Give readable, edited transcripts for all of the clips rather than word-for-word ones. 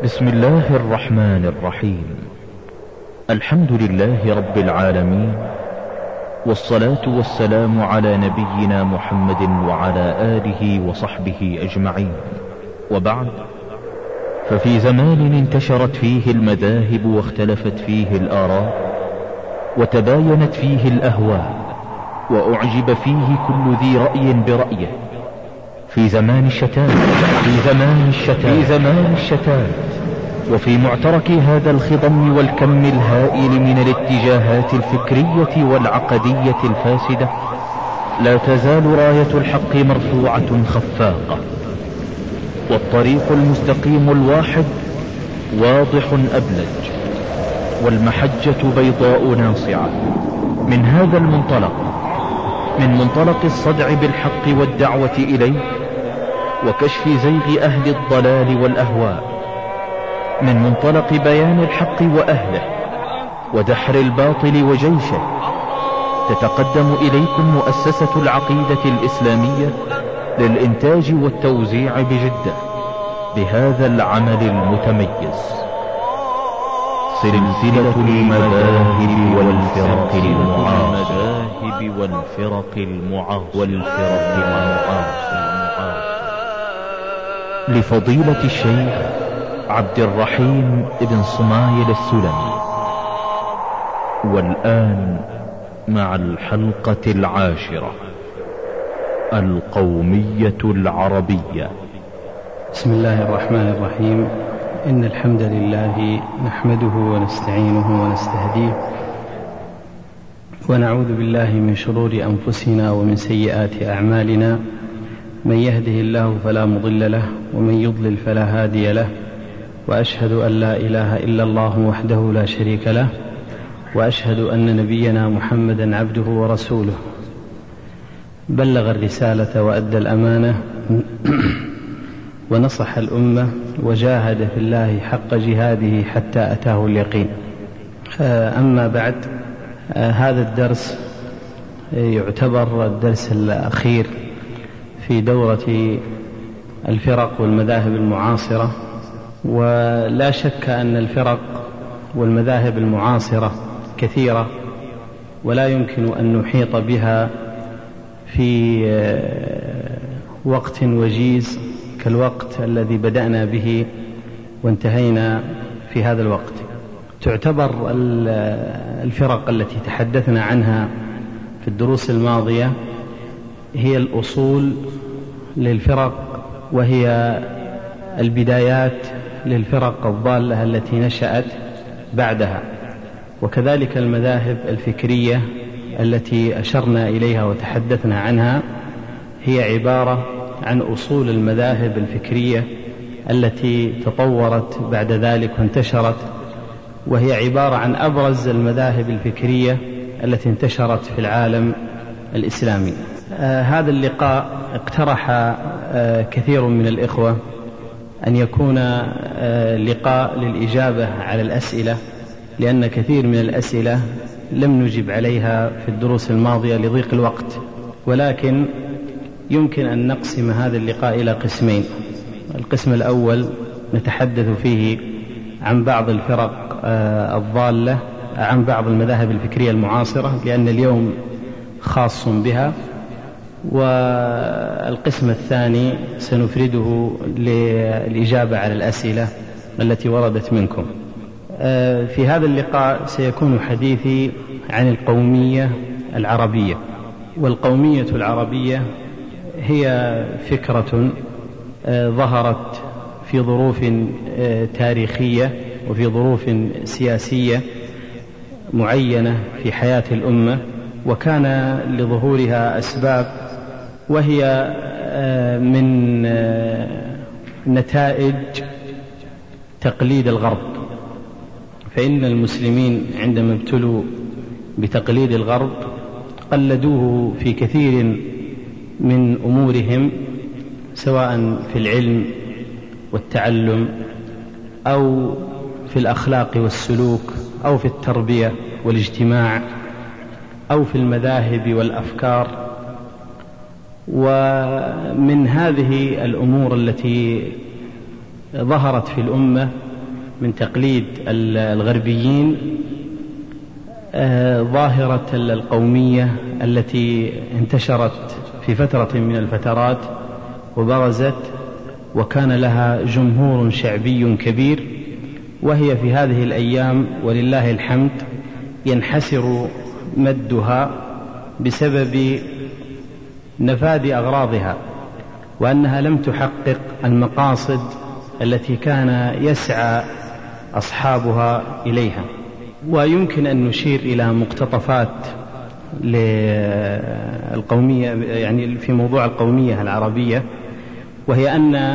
بسم الله الرحمن الرحيم. الحمد لله رب العالمين، والصلاة والسلام على نبينا محمد وعلى آله وصحبه أجمعين، وبعد. ففي زمان انتشرت فيه المذاهب واختلفت فيه الآراء وتباينت فيه الأهواء وأعجب فيه كل ذي رأي برأيه، في زمان الشتات وفي معترك هذا الخضم والكم الهائل من الاتجاهات الفكرية والعقدية الفاسدة، لا تزال راية الحق مرفوعة خفاقة، والطريق المستقيم الواحد واضح أبلج، والمحجة بيضاء ناصعة. من هذا المنطلق، من منطلق الصدع بالحق والدعوة إليه وكشف زيغ أهل الضلال والأهواء، من منطلق بيان الحق وأهله ودحر الباطل وجيشه، تتقدم إليكم مؤسسة العقيدة الإسلامية للإنتاج والتوزيع بجدة بهذا العمل المتميز، سلسلة المذاهب والفرق المعاصرة لفضيلة الشيخ عبد الرحيم بن صمايل السلمي. والآن مع الحلقة 10، القومية العربية. بسم الله الرحمن الرحيم. إن الحمد لله نحمده ونستعينه ونستهديه، ونعوذ بالله من شرور أنفسنا ومن سيئات أعمالنا، من يهده الله فلا مضل له ومن يضلل فلا هادي له، وأشهد أن لا إله إلا الله وحده لا شريك له، وأشهد أن نبينا محمدا عبده ورسوله، بلغ الرسالة وأدى الأمانة ونصح الأمة وجاهد في الله حق جهاده حتى أتاه اليقين. أما بعد، هذا الدرس يعتبر الدرس الأخير في دورة الفرق والمذاهب المعاصرة، ولا شك أن الفرق والمذاهب المعاصرة كثيرة، ولا يمكن أن نحيط بها في وقت وجيز كالوقت الذي بدأنا به وانتهينا في هذا الوقت. تعتبر الفرق التي تحدثنا عنها في الدروس الماضية هي الأصول للفرق، وهي البدايات للفرق الضالة التي نشأت بعدها، وكذلك المذاهب الفكرية التي أشرنا إليها وتحدثنا عنها هي عبارة عن أصول المذاهب الفكرية التي تطورت بعد ذلك وانتشرت، وهي عبارة عن أبرز المذاهب الفكرية التي انتشرت في العالم الإسلامي. هذا اللقاء اقترح كثير من الإخوة أن يكون لقاء للإجابة على الأسئلة، لأن كثير من الأسئلة لم نجب عليها في الدروس الماضية لضيق الوقت، ولكن يمكن أن نقسم هذا اللقاء إلى قسمين. القسم الأول نتحدث فيه عن بعض الفرق الضالة، عن بعض المذاهب الفكرية المعاصرة، لأن اليوم خاص بها. والقسم الثاني سنفرده للإجابة على الأسئلة التي وردت منكم. في هذا اللقاء سيكون حديثي عن القومية العربية. والقومية العربية هي فكرة ظهرت في ظروف تاريخية وفي ظروف سياسية معينة في حياة الأمة، وكان لظهورها أسباب، وهي من نتائج تقليد الغرب. فإن المسلمين عندما ابتلوا بتقليد الغرب قلدوه في كثير من أمورهم، سواء في العلم والتعلم أو في الأخلاق والسلوك أو في التربية والاجتماع أو في المذاهب والأفكار. ومن هذه الأمور التي ظهرت في الأمة من تقليد الغربيين ظاهرة القومية التي انتشرت في فترة من الفترات وبرزت وكان لها جمهور شعبي كبير، وهي في هذه الأيام ولله الحمد ينحسر مدها بسبب نفاذ أغراضها، وأنها لم تحقق المقاصد التي كان يسعى أصحابها إليها. ويمكن أن نشير إلى مقتطفات للقومية، يعني في موضوع القومية العربية، وهي أن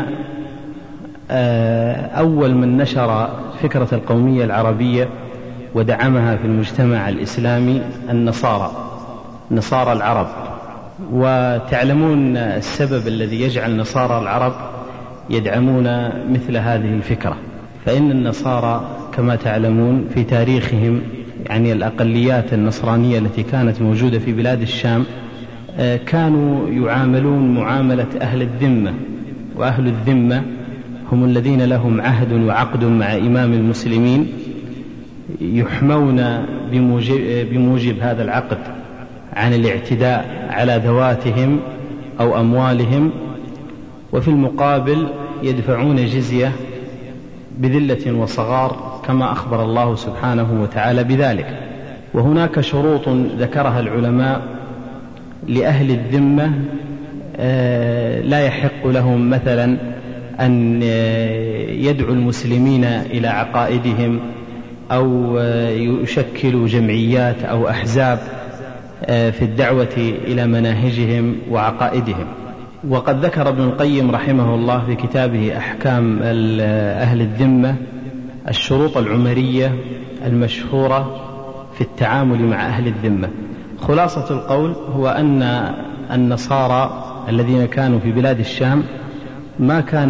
أول من نشر فكرة القومية العربية ودعمها في المجتمع الإسلامي نصارى العرب. وتعلمون السبب الذي يجعل نصارى العرب يدعمون مثل هذه الفكرة، فإن النصارى كما تعلمون في تاريخهم، يعني الأقليات النصرانية التي كانت موجودة في بلاد الشام، كانوا يعاملون معاملة أهل الذمة، وأهل الذمة هم الذين لهم عهد وعقد مع إمام المسلمين، يحمون بموجب هذا العقد عن الاعتداء على ذواتهم أو أموالهم، وفي المقابل يدفعون جزية بذلة وصغار كما أخبر الله سبحانه وتعالى بذلك. وهناك شروط ذكرها العلماء لأهل الذمة، لا يحق لهم مثلا أن يدعوا المسلمين إلى عقائدهم أو يشكلوا جمعيات أو أحزاب في الدعوة إلى مناهجهم وعقائدهم. وقد ذكر ابن القيم رحمه الله في كتابه أحكام أهل الذمة الشروط العمرية المشهورة في التعامل مع أهل الذمة. خلاصة القول هو أن النصارى الذين كانوا في بلاد الشام ما كان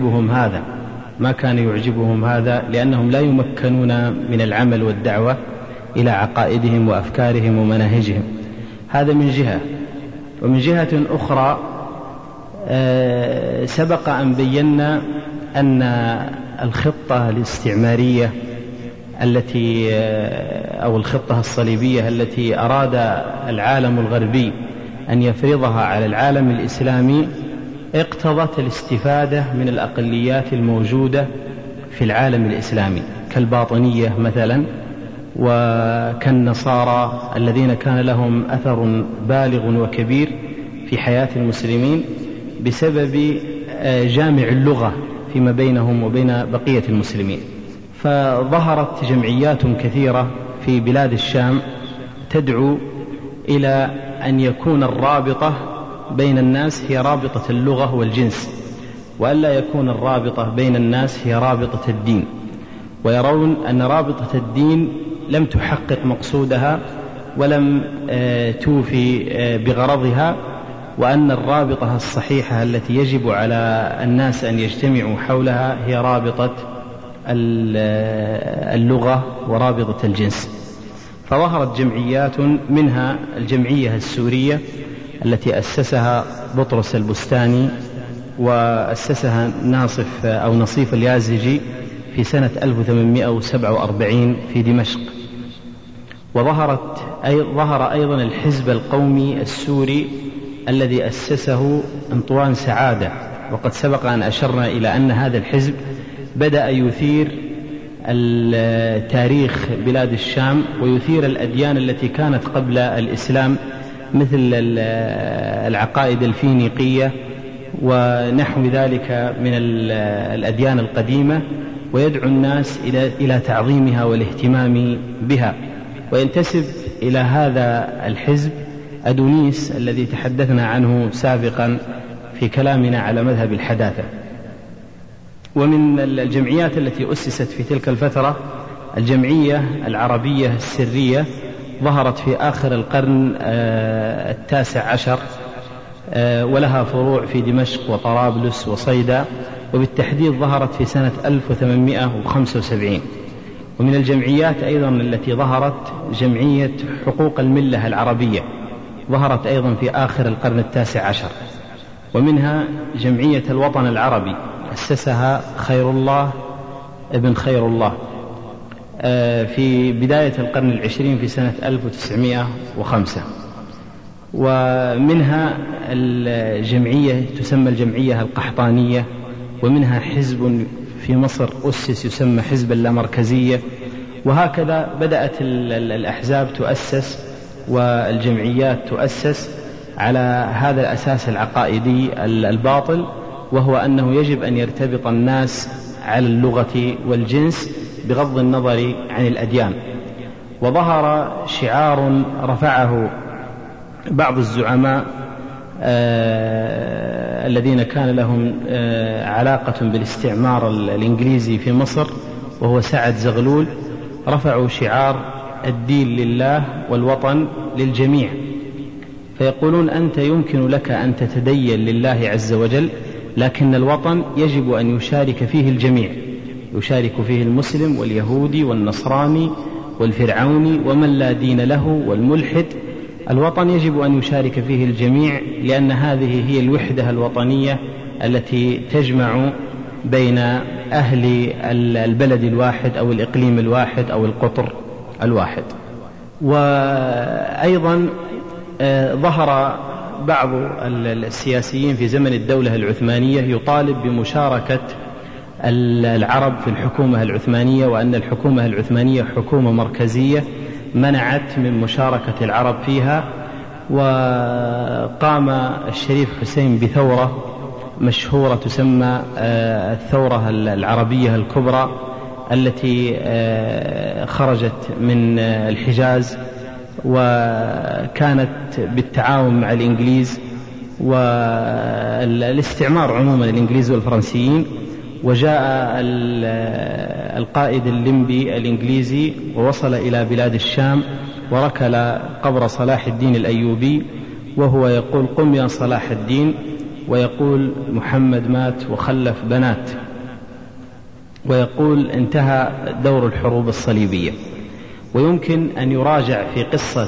يعجبهم هذا لأنهم لا يمكنون من العمل والدعوة إلى عقائدهم وأفكارهم ومناهجهم. هذا من جهة. ومن جهة أخرى سبق أن بينا أن الخطة الاستعمارية أو الخطة الصليبية التي أراد العالم الغربي أن يفرضها على العالم الإسلامي اقتضت الاستفادة من الأقليات الموجودة في العالم الإسلامي كالباطنية مثلا، وكالنصارى الذين كان لهم أثر بالغ وكبير في حياة المسلمين بسبب جامع اللغة فيما بينهم وبين بقية المسلمين. فظهرت جمعيات كثيرة في بلاد الشام تدعو إلى أن يكون الرابطة بين الناس هي رابطة اللغة والجنس، وألا يكون الرابطة بين الناس هي رابطة الدين، ويرون أن رابطة الدين لم تحقق مقصودها ولم توفي بغرضها، وأن الرابطة الصحيحة التي يجب على الناس أن يجتمعوا حولها هي رابطة اللغة ورابطة الجنس. فظهرت جمعيات، منها الجمعية السورية التي أسسها بطرس البستاني وأسسها نصيف اليازجي في سنة 1847 في دمشق. وظهر أيضا الحزب القومي السوري الذي أسسه أنطوان سعادة، وقد سبق أن أشرنا إلى أن هذا الحزب بدأ يثير تاريخ بلاد الشام ويثير الأديان التي كانت قبل الإسلام مثل العقائد الفينيقية ونحو ذلك من الأديان القديمة، ويدعو الناس إلى تعظيمها والاهتمام بها. وينتسب إلى هذا الحزب أدونيس الذي تحدثنا عنه سابقا في كلامنا على مذهب الحداثة. ومن الجمعيات التي أسست في تلك الفترة الجمعية العربية السرية، ظهرت في آخر القرن 19 ولها فروع في دمشق وطرابلس وصيدا، وبالتحديد ظهرت في سنة 1875. ومن الجمعيات أيضا التي ظهرت جمعية حقوق الملة العربية، ظهرت أيضا في آخر القرن 19. ومنها جمعية الوطن العربي أسسها خير الله ابن خير الله في بداية القرن العشرين في سنة 1905. ومنها الجمعية تسمى الجمعية القحطانية، ومنها حزب في مصر أسس يسمى حزب اللامركزية، وهكذا بدأت الأحزاب تؤسس والجمعيات تؤسس على هذا الأساس العقائدي الباطل، وهو أنه يجب أن يرتبط الناس على اللغة والجنس بغض النظر عن الأديان. وظهر شعار رفعه بعض الزعماء الذين كان لهم علاقة بالاستعمار الإنجليزي في مصر، وهو سعد زغلول، رفعوا شعار الدين لله والوطن للجميع. فيقولون أنت يمكن لك أن تتدين لله عز وجل، لكن الوطن يجب أن يشارك فيه الجميع، يشارك فيه المسلم واليهودي والنصراني والفرعوني ومن لا دين له والملحد. الوطن يجب أن يشارك فيه الجميع، لأن هذه هي الوحدة الوطنية التي تجمع بين أهل البلد الواحد أو الإقليم الواحد أو القطر الواحد. وأيضا ظهر بعض السياسيين في زمن الدولة العثمانية يطالب بمشاركة العرب في الحكومة العثمانية، وأن الحكومة العثمانية حكومة مركزية منعت من مشاركة العرب فيها. وقام الشريف حسين بثورة مشهورة تسمى الثورة العربية الكبرى، التي خرجت من الحجاز وكانت بالتعاون مع الإنجليز والاستعمار عموما، الإنجليز والفرنسيين. وجاء القائد الليمبي الإنجليزي ووصل إلى بلاد الشام وركل قبر صلاح الدين الأيوبي، وهو يقول قم يا صلاح الدين، ويقول محمد مات وخلف بنات، ويقول انتهى دور الحروب الصليبية. ويمكن أن يراجع في قصة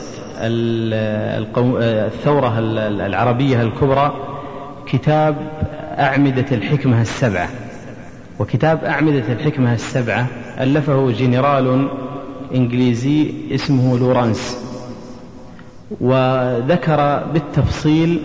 الثورة العربية الكبرى كتاب أعمدة الحكمة السبعة. وكتاب أعمدة الحكمة السبعة ألفه جنرال إنجليزي اسمه لورانس، وذكر بالتفصيل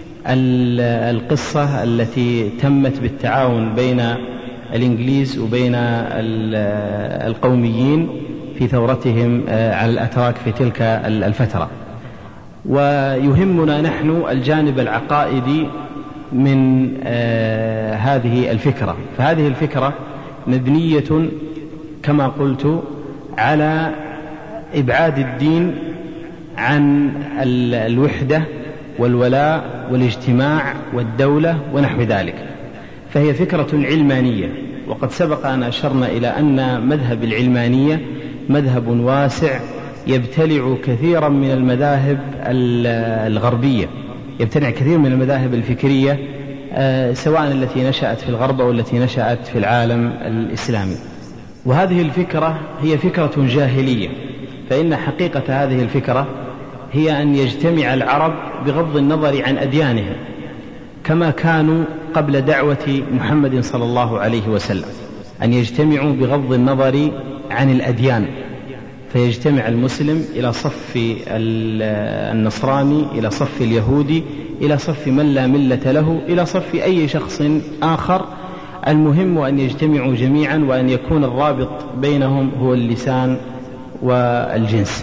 القصة التي تمت بالتعاون بين الإنجليز وبين القوميين في ثورتهم على الأتراك في تلك الفترة. ويهمنا نحن الجانب العقائدي من هذه الفكرة. فهذه الفكرة مبنية كما قلت على إبعاد الدين عن الوحدة والولاء والاجتماع والدولة ونحو ذلك، فهي فكرة علمانية. وقد سبق أن أشرنا إلى أن مذهب العلمانية مذهب واسع يبتلع كثيرا من المذاهب الغربية، يبتلع كثير من المذاهب الفكرية سواء التي نشأت في الغرب أو التي نشأت في العالم الإسلامي. وهذه الفكرة هي فكرة جاهلية، فإن حقيقة هذه الفكرة هي أن يجتمع العرب بغض النظر عن أديانهم، كما كانوا قبل دعوة محمد صلى الله عليه وسلم، أن يجتمعوا بغض النظر عن الأديان، فيجتمع المسلم إلى صف النصراني، إلى صف اليهودي، إلى صف من لا ملة له، إلى صف أي شخص آخر. المهم أن يجتمعوا جميعا، وأن يكون الرابط بينهم هو اللسان والجنس.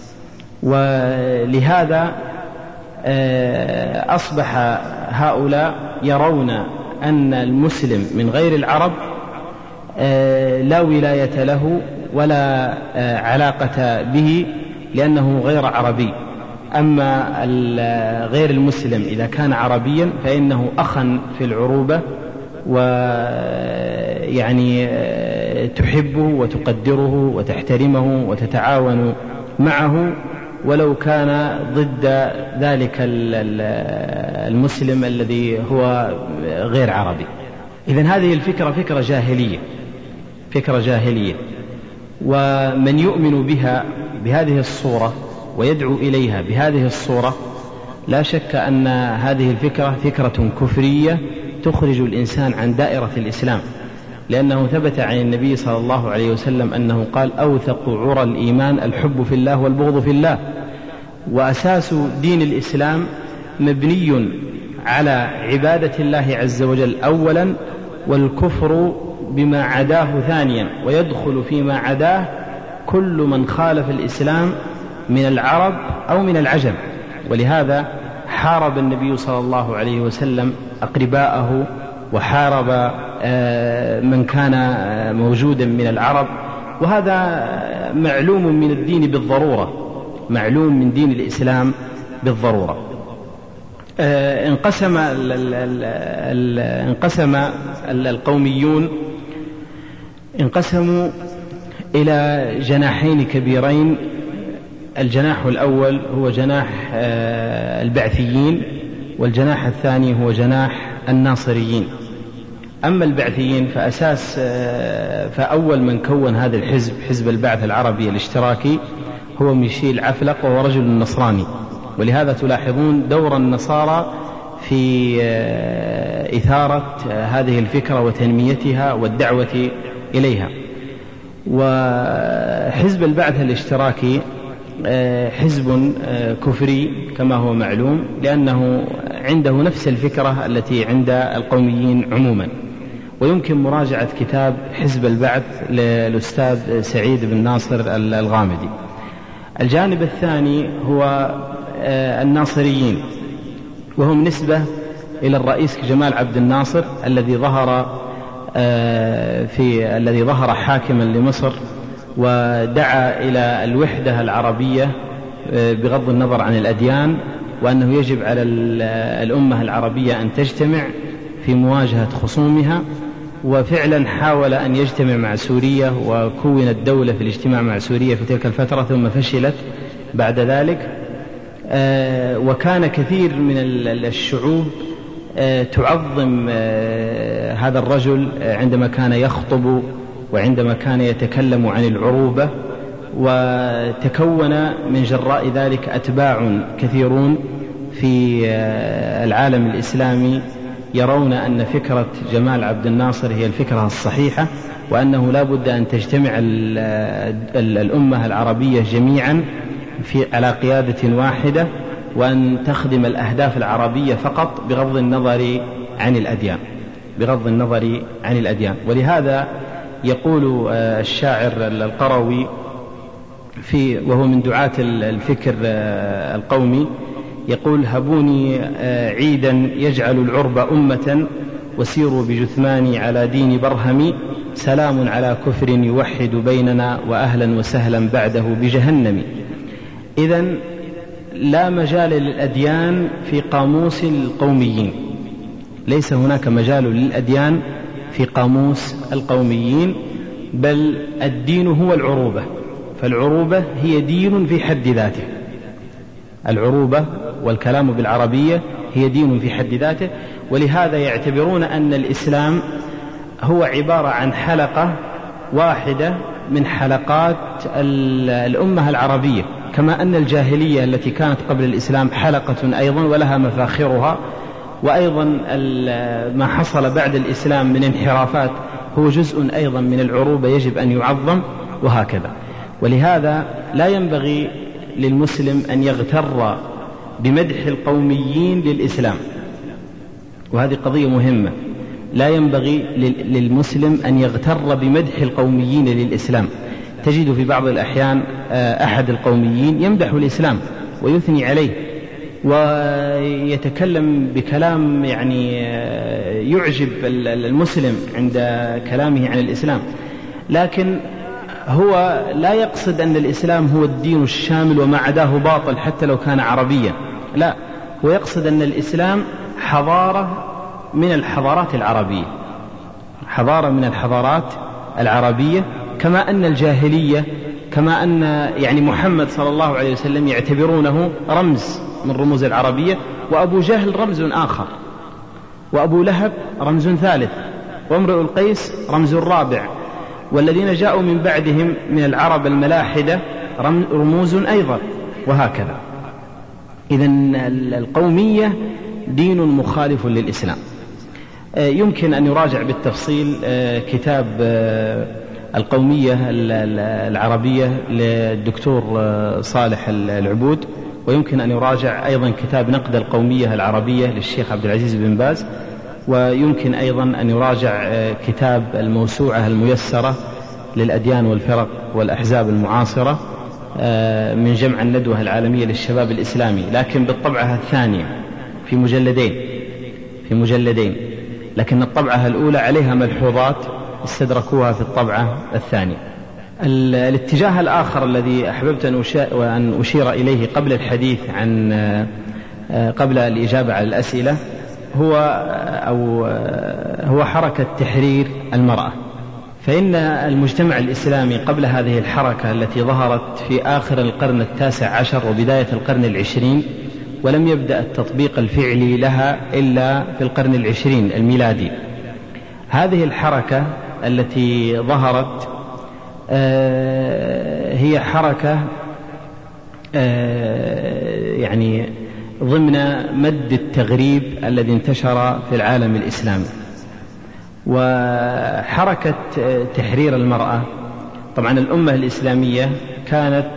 ولهذا أصبح هؤلاء يرون أن المسلم من غير العرب لا ولاية له ولا علاقة به، لأنه غير عربي. أما غير المسلم إذا كان عربيا فإنه أخا في العروبة، ويعني تحبه وتقدره وتحترمه وتتعاون معه، ولو كان ضد ذلك المسلم الذي هو غير عربي. إذن هذه الفكرة فكرة جاهلية، فكرة جاهلية. ومن يؤمن بها بهذه الصورة ويدعو إليها بهذه الصورة لا شك أن هذه الفكرة فكرة كفرية تخرج الإنسان عن دائرة الإسلام. لأنه ثبت عن النبي صلى الله عليه وسلم أنه قال: أوثق عرى الإيمان الحب في الله والبغض في الله. وأساس دين الإسلام مبني على عبادة الله عز وجل أولا، والكفر بما عداه ثانيا، ويدخل فيما عداه كل من خالف الإسلام من العرب أو من العجم. ولهذا حارب النبي صلى الله عليه وسلم أقرباءه، وحارب من كان موجودا من العرب، وهذا معلوم من الدين بالضرورة، معلوم من دين الإسلام بالضرورة. انقسم القوميون انقسموا إلى جناحين كبيرين. الجناح الأول هو جناح البعثيين، والجناح الثاني هو جناح الناصريين. أما البعثيين فأول من كون هذا الحزب، حزب البعث العربي الاشتراكي، هو ميشيل عفلق، وهو رجل نصراني. ولهذا تلاحظون دور النصارى في إثارة هذه الفكرة وتنميتها والدعوة إليها. وحزب البعث الاشتراكي حزب كفري كما هو معلوم، لأنه عنده نفس الفكرة التي عند القوميين عموما. ويمكن مراجعة كتاب حزب البعث للأستاذ سعيد بن ناصر الغامدي. الجانب الثاني هو الناصريين، وهم نسبة إلى الرئيس جمال عبد الناصر الذي ظهر حاكما لمصر، ودعا إلى الوحدة العربية بغض النظر عن الأديان، وأنه يجب على الأمة العربية أن تجتمع في مواجهة خصومها. وفعلا حاول أن يجتمع مع سوريا، وكونت دولة في الاجتماع مع سوريا في تلك الفترة، ثم فشلت بعد ذلك. وكان كثير من الشعوب تعظم هذا الرجل عندما كان يخطب وعندما كان يتكلم عن العروبة، وتكون من جراء ذلك أتباع كثيرون في العالم الإسلامي يرون أن فكرة جمال عبد الناصر هي الفكرة الصحيحة، وأنه لا بد أن تجتمع الأمة العربية جميعا على قيادة واحدة، وأن تخدم الأهداف العربية فقط بغض النظر عن الأديان. ولهذا يقول الشاعر القروي وهو من دعاة الفكر القومي، يقول: هبوني عيدا يجعل العرب أمة، وسيروا بجثماني على دين برهم، سلام على كفر يوحد بيننا، وأهلا وسهلا بعده بجهنم. إذن لا مجال للأديان في قاموس القوميين، ليس هناك مجال للأديان في قاموس القوميين، بل الدين هو العروبة، فالعروبة هي دين في حد ذاته. العروبة والكلام بالعربية هي دين في حد ذاته. ولهذا يعتبرون أن الإسلام هو عبارة عن حلقة واحدة من حلقات الأمة العربية، كما أن الجاهلية التي كانت قبل الإسلام حلقة أيضا ولها مفاخرها، وأيضا ما حصل بعد الإسلام من انحرافات هو جزء أيضا من العروبة يجب أن يعظم، وهكذا. ولهذا لا ينبغي للمسلم أن يغتر بمدح القوميين للإسلام، وهذه قضية مهمة. لا ينبغي للمسلم أن يغتر بمدح القوميين للإسلام. تجد في بعض الأحيان أحد القوميين يمدح الإسلام ويثني عليه، ويتكلم بكلام يعني يعجب المسلم عند كلامه عن الإسلام، لكن هو لا يقصد أن الإسلام هو الدين الشامل وما عداه باطل حتى لو كان عربيا، لا، هو يقصد أن الإسلام حضارة من الحضارات العربية، حضارة من الحضارات العربية، كما أن الجاهلية، كما أن يعني محمد صلى الله عليه وسلم يعتبرونه رمز من رموز العربية، وأبو جهل رمز آخر، وأبو لهب رمز ثالث، وامرؤ القيس رمز رابع، والذين جاءوا من بعدهم من العرب الملاحدة رموز أيضا، وهكذا. إذن القومية دين مخالف للإسلام. يمكن أن يراجع بالتفصيل كتاب القومية العربية للدكتور صالح العبود، ويمكن أن يراجع أيضا كتاب نقد القومية العربية للشيخ عبد العزيز بن باز، ويمكن أيضا أن يراجع كتاب الموسوعة الميسرة للأديان والفرق والأحزاب المعاصرة من جمع الندوة العالمية للشباب الإسلامي، لكن بالطبعة الثانية في مجلدين، لكن الطبعة الأولى عليها ملحوظات استدركوها في الطبعة الثانية. الاتجاه الآخر الذي أحببت أن أشير إليه قبل الحديث عن قبل الإجابة على الأسئلة هو حركة تحرير المرأة. فإن المجتمع الإسلامي قبل هذه الحركة التي ظهرت في آخر القرن 19 وبداية القرن 20، ولم يبدأ التطبيق الفعلي لها إلا في القرن 20 الميلادي، هذه الحركة التي ظهرت هي حركة يعني ضمن مد التغريب الذي انتشر في العالم الإسلامي. وحركة تحرير المرأة، طبعا الأمة الإسلامية كانت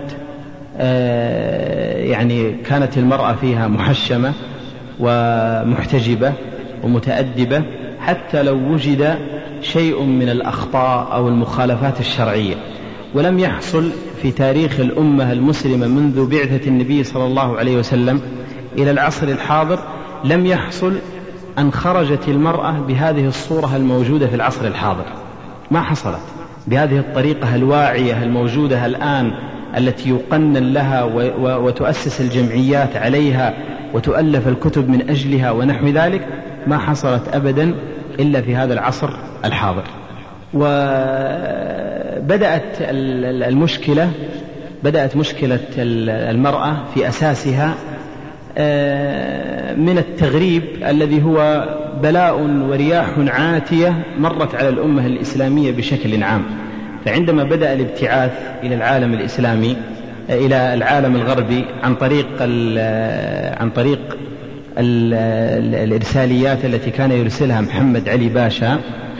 كانت المرأة فيها محشمة ومحتجبة ومتأدبة، حتى لو وجد شيء من الأخطاء أو المخالفات الشرعية. ولم يحصل في تاريخ الأمة المسلمة منذ بعثة النبي صلى الله عليه وسلم إلى العصر الحاضر لم يحصل أن خرجت المرأة بهذه الصورة الموجودة في العصر الحاضر، ما حصلت بهذه الطريقة الواعية الموجودة الآن التي يقنن لها وتؤسس الجمعيات عليها وتؤلف الكتب من أجلها ونحو ذلك، ما حصلت أبدا إلا في هذا العصر الحاضر. وبدأت مشكلة المرأة في أساسها من التغريب الذي هو بلاء ورياح عاتية مرت على الأمة الإسلامية بشكل عام. فعندما بدأ الابتعاث إلى العالم الإسلامي إلى العالم الغربي عن طريق الإرساليات التي كان يرسلها محمد علي باشا،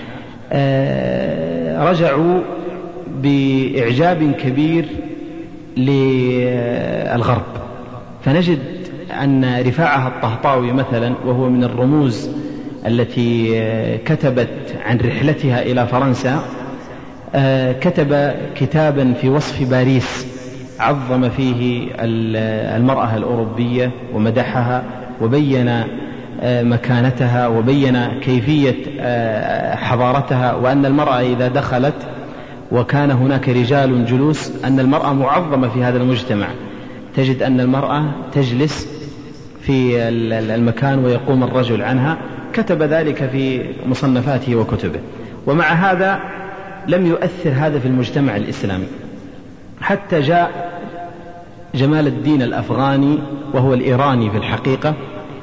رجعوا بإعجاب كبير للغرب. فنجد أن رفاعة الطهطاوي مثلا، وهو من الرموز التي كتبت عن رحلتها إلى فرنسا، كتب كتابا في وصف باريس عظم فيه المرأة الأوروبية ومدحها وبين مكانتها وبين كيفية حضارتها، وأن المرأة إذا دخلت وكان هناك رجال جلوس أن المرأة معظمة في هذا المجتمع، تجد أن المرأة تجلس في المكان ويقوم الرجل عنها. كتب ذلك في مصنفاته وكتبه. ومع هذا لم يؤثر هذا في المجتمع الإسلامي، حتى جاء جمال الدين الأفغاني وهو الإيراني في الحقيقة،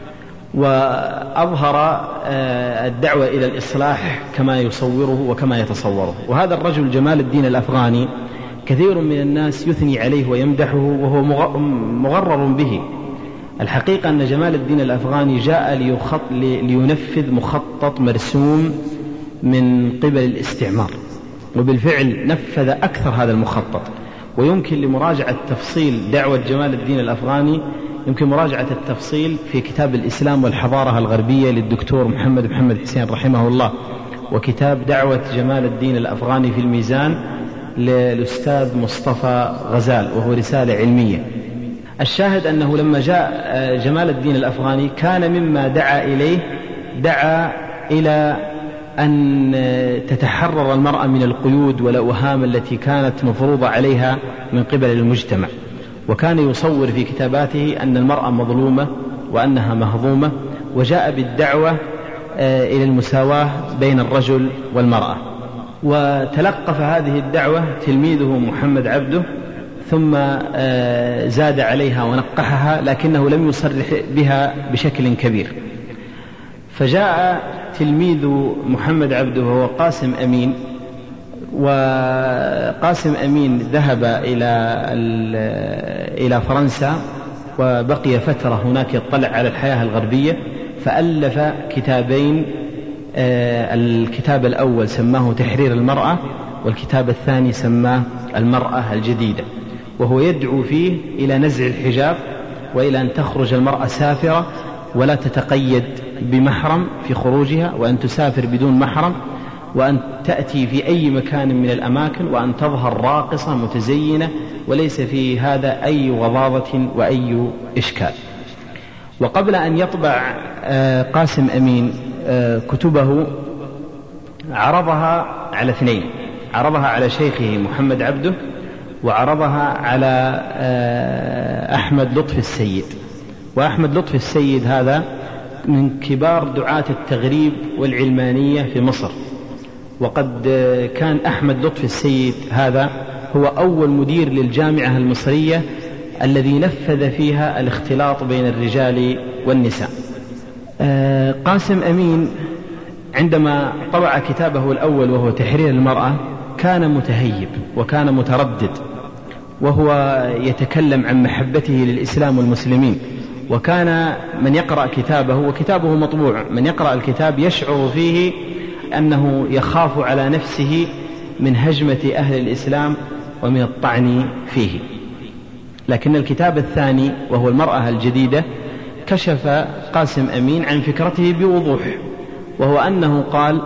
وأظهر الدعوة إلى الإصلاح كما يصوره وكما يتصوره. وهذا الرجل جمال الدين الأفغاني كثير من الناس يثني عليه ويمدحه وهو مغرر به. الحقيقة أن جمال الدين الأفغاني جاء لينفذ مخطط مرسوم من قبل الاستعمار، وبالفعل نفذ أكثر هذا المخطط. ويمكن لمراجعة تفصيل دعوة جمال الدين الأفغاني، يمكن مراجعة التفصيل في كتاب الإسلام والحضارة الغربية للدكتور محمد حسين رحمه الله، وكتاب دعوة جمال الدين الأفغاني في الميزان للأستاذ مصطفى غزال، وهو رسالة علمية. الشاهد أنه لما جاء جمال الدين الأفغاني كان مما دعا إلى أن تتحرر المرأة من القيود والأوهام التي كانت مفروضة عليها من قبل المجتمع. وكان يصور في كتاباته أن المرأة مظلومة وأنها مهضومة، وجاء بالدعوة إلى المساواة بين الرجل والمرأة. وتلقف هذه الدعوة تلميذه محمد عبده، ثم زاد عليها ونقحها، لكنه لم يصرح بها بشكل كبير. فجاء تلميذ محمد عبده وهو قاسم أمين، وقاسم أمين ذهب إلى فرنسا وبقي فترة هناك يطلع على الحياة الغربية، فألف كتابين الكتاب الأول سماه تحرير المرأة، والكتاب الثاني سماه المرأة الجديدة، وهو يدعو فيه إلى نزع الحجاب وإلى أن تخرج المرأة سافرة ولا تتقيد بمحرم في خروجها، وأن تسافر بدون محرم، وأن تأتي في أي مكان من الأماكن، وأن تظهر راقصة متزينة، وليس في هذا أي وظاظة وأي إشكال. وقبل أن يطبع قاسم أمين كتبه عرضها على اثنين، عرضها على شيخه محمد عبده، وعرضها على أحمد لطفي السيد. وأحمد لطفي السيد هذا من كبار دعاة التغريب والعلمانية في مصر، وقد كان أحمد لطفي السيد هذا هو أول مدير للجامعة المصرية الذي نفذ فيها الاختلاط بين الرجال والنساء. قاسم أمين عندما طبع كتابه الأول وهو تحرير المرأة كان متهيب وكان متردد، وهو يتكلم عن محبته للإسلام والمسلمين، وكان من يقرأ كتابه، وكتابه مطبوع، من يقرأ الكتاب يشعر فيه أنه يخاف على نفسه من هجمة أهل الإسلام ومن الطعن فيه. لكن الكتاب الثاني وهو المرأة الجديدة كشف قاسم أمين عن فكرته بوضوح، وهو أنه قال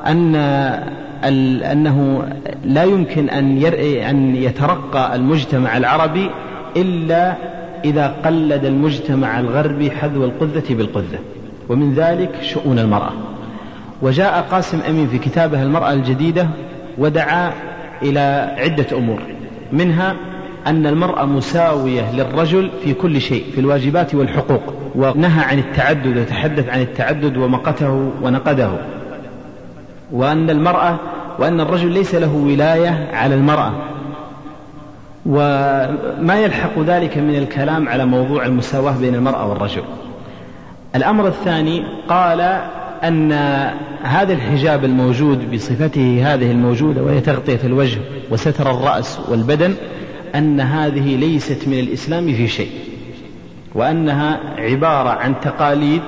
أنه لا يمكن أن يترقى المجتمع العربي إلا إذا قلد المجتمع الغربي حذو القذة بالقذة، ومن ذلك شؤون المرأة. وجاء قاسم أمين في كتابه المرأة الجديدة ودعا إلى عدة أمور، منها أن المرأة مساوية للرجل في كل شيء، في الواجبات والحقوق، ونهى عن التعدد وتحدث عن التعدد ومقته ونقده، وأن الرجل ليس له ولاية على المرأة، وما يلحق ذلك من الكلام على موضوع المساواة بين المرأة والرجل. الأمر الثاني قال أن هذا الحجاب الموجود بصفته هذه الموجودة، وهي تغطية الوجه وستر الرأس والبدن، أن هذه ليست من الإسلام في شيء، وأنها عبارة عن تقاليد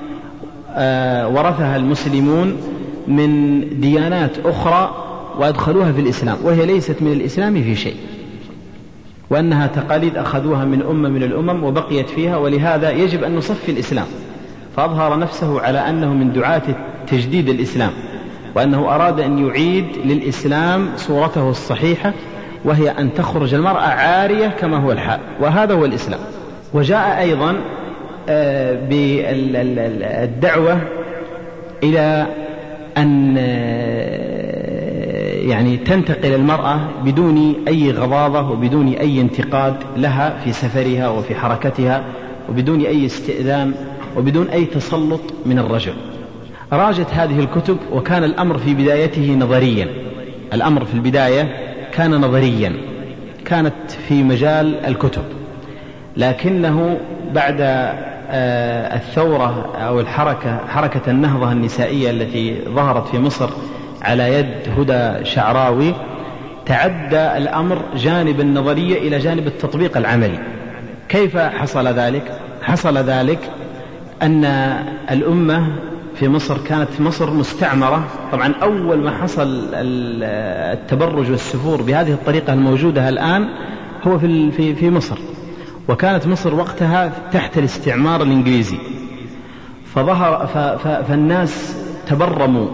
ورثها المسلمون من ديانات أخرى وأدخلوها في الإسلام، وهي ليست من الإسلام في شيء، وأنها تقاليد أخذوها من أمة من الأمم وبقيت فيها، ولهذا يجب أن نصفي الإسلام. فأظهر نفسه على أنه من دعاة تجديد الإسلام، وأنه أراد أن يعيد للإسلام صورته الصحيحة، وهي أن تخرج المرأة عارية كما هو الحال، وهذا هو الإسلام. وجاء أيضا بالدعوة إلى أن يعني تنتقل المرأة بدون أي غضاضة وبدون أي انتقاد لها في سفرها وفي حركتها، وبدون أي استئذان وبدون أي تسلط من الرجل. راجت هذه الكتب، وكان الأمر في بدايته نظريا، الأمر في البداية كان نظريا، كانت في مجال الكتب، لكنه بعد الثورة أو حركة النهضة النسائية التي ظهرت في مصر على يد هدى شعراوي، تعدى الأمر جانب النظرية إلى جانب التطبيق العملي. كيف حصل ذلك؟ حصل ذلك أن الأمة في مصر كانت مصر مستعمرة. طبعا أول ما حصل التبرج والسفور بهذه الطريقة الموجودة الآن هو في مصر، وكانت مصر وقتها تحت الاستعمار الإنجليزي، فالناس تبرموا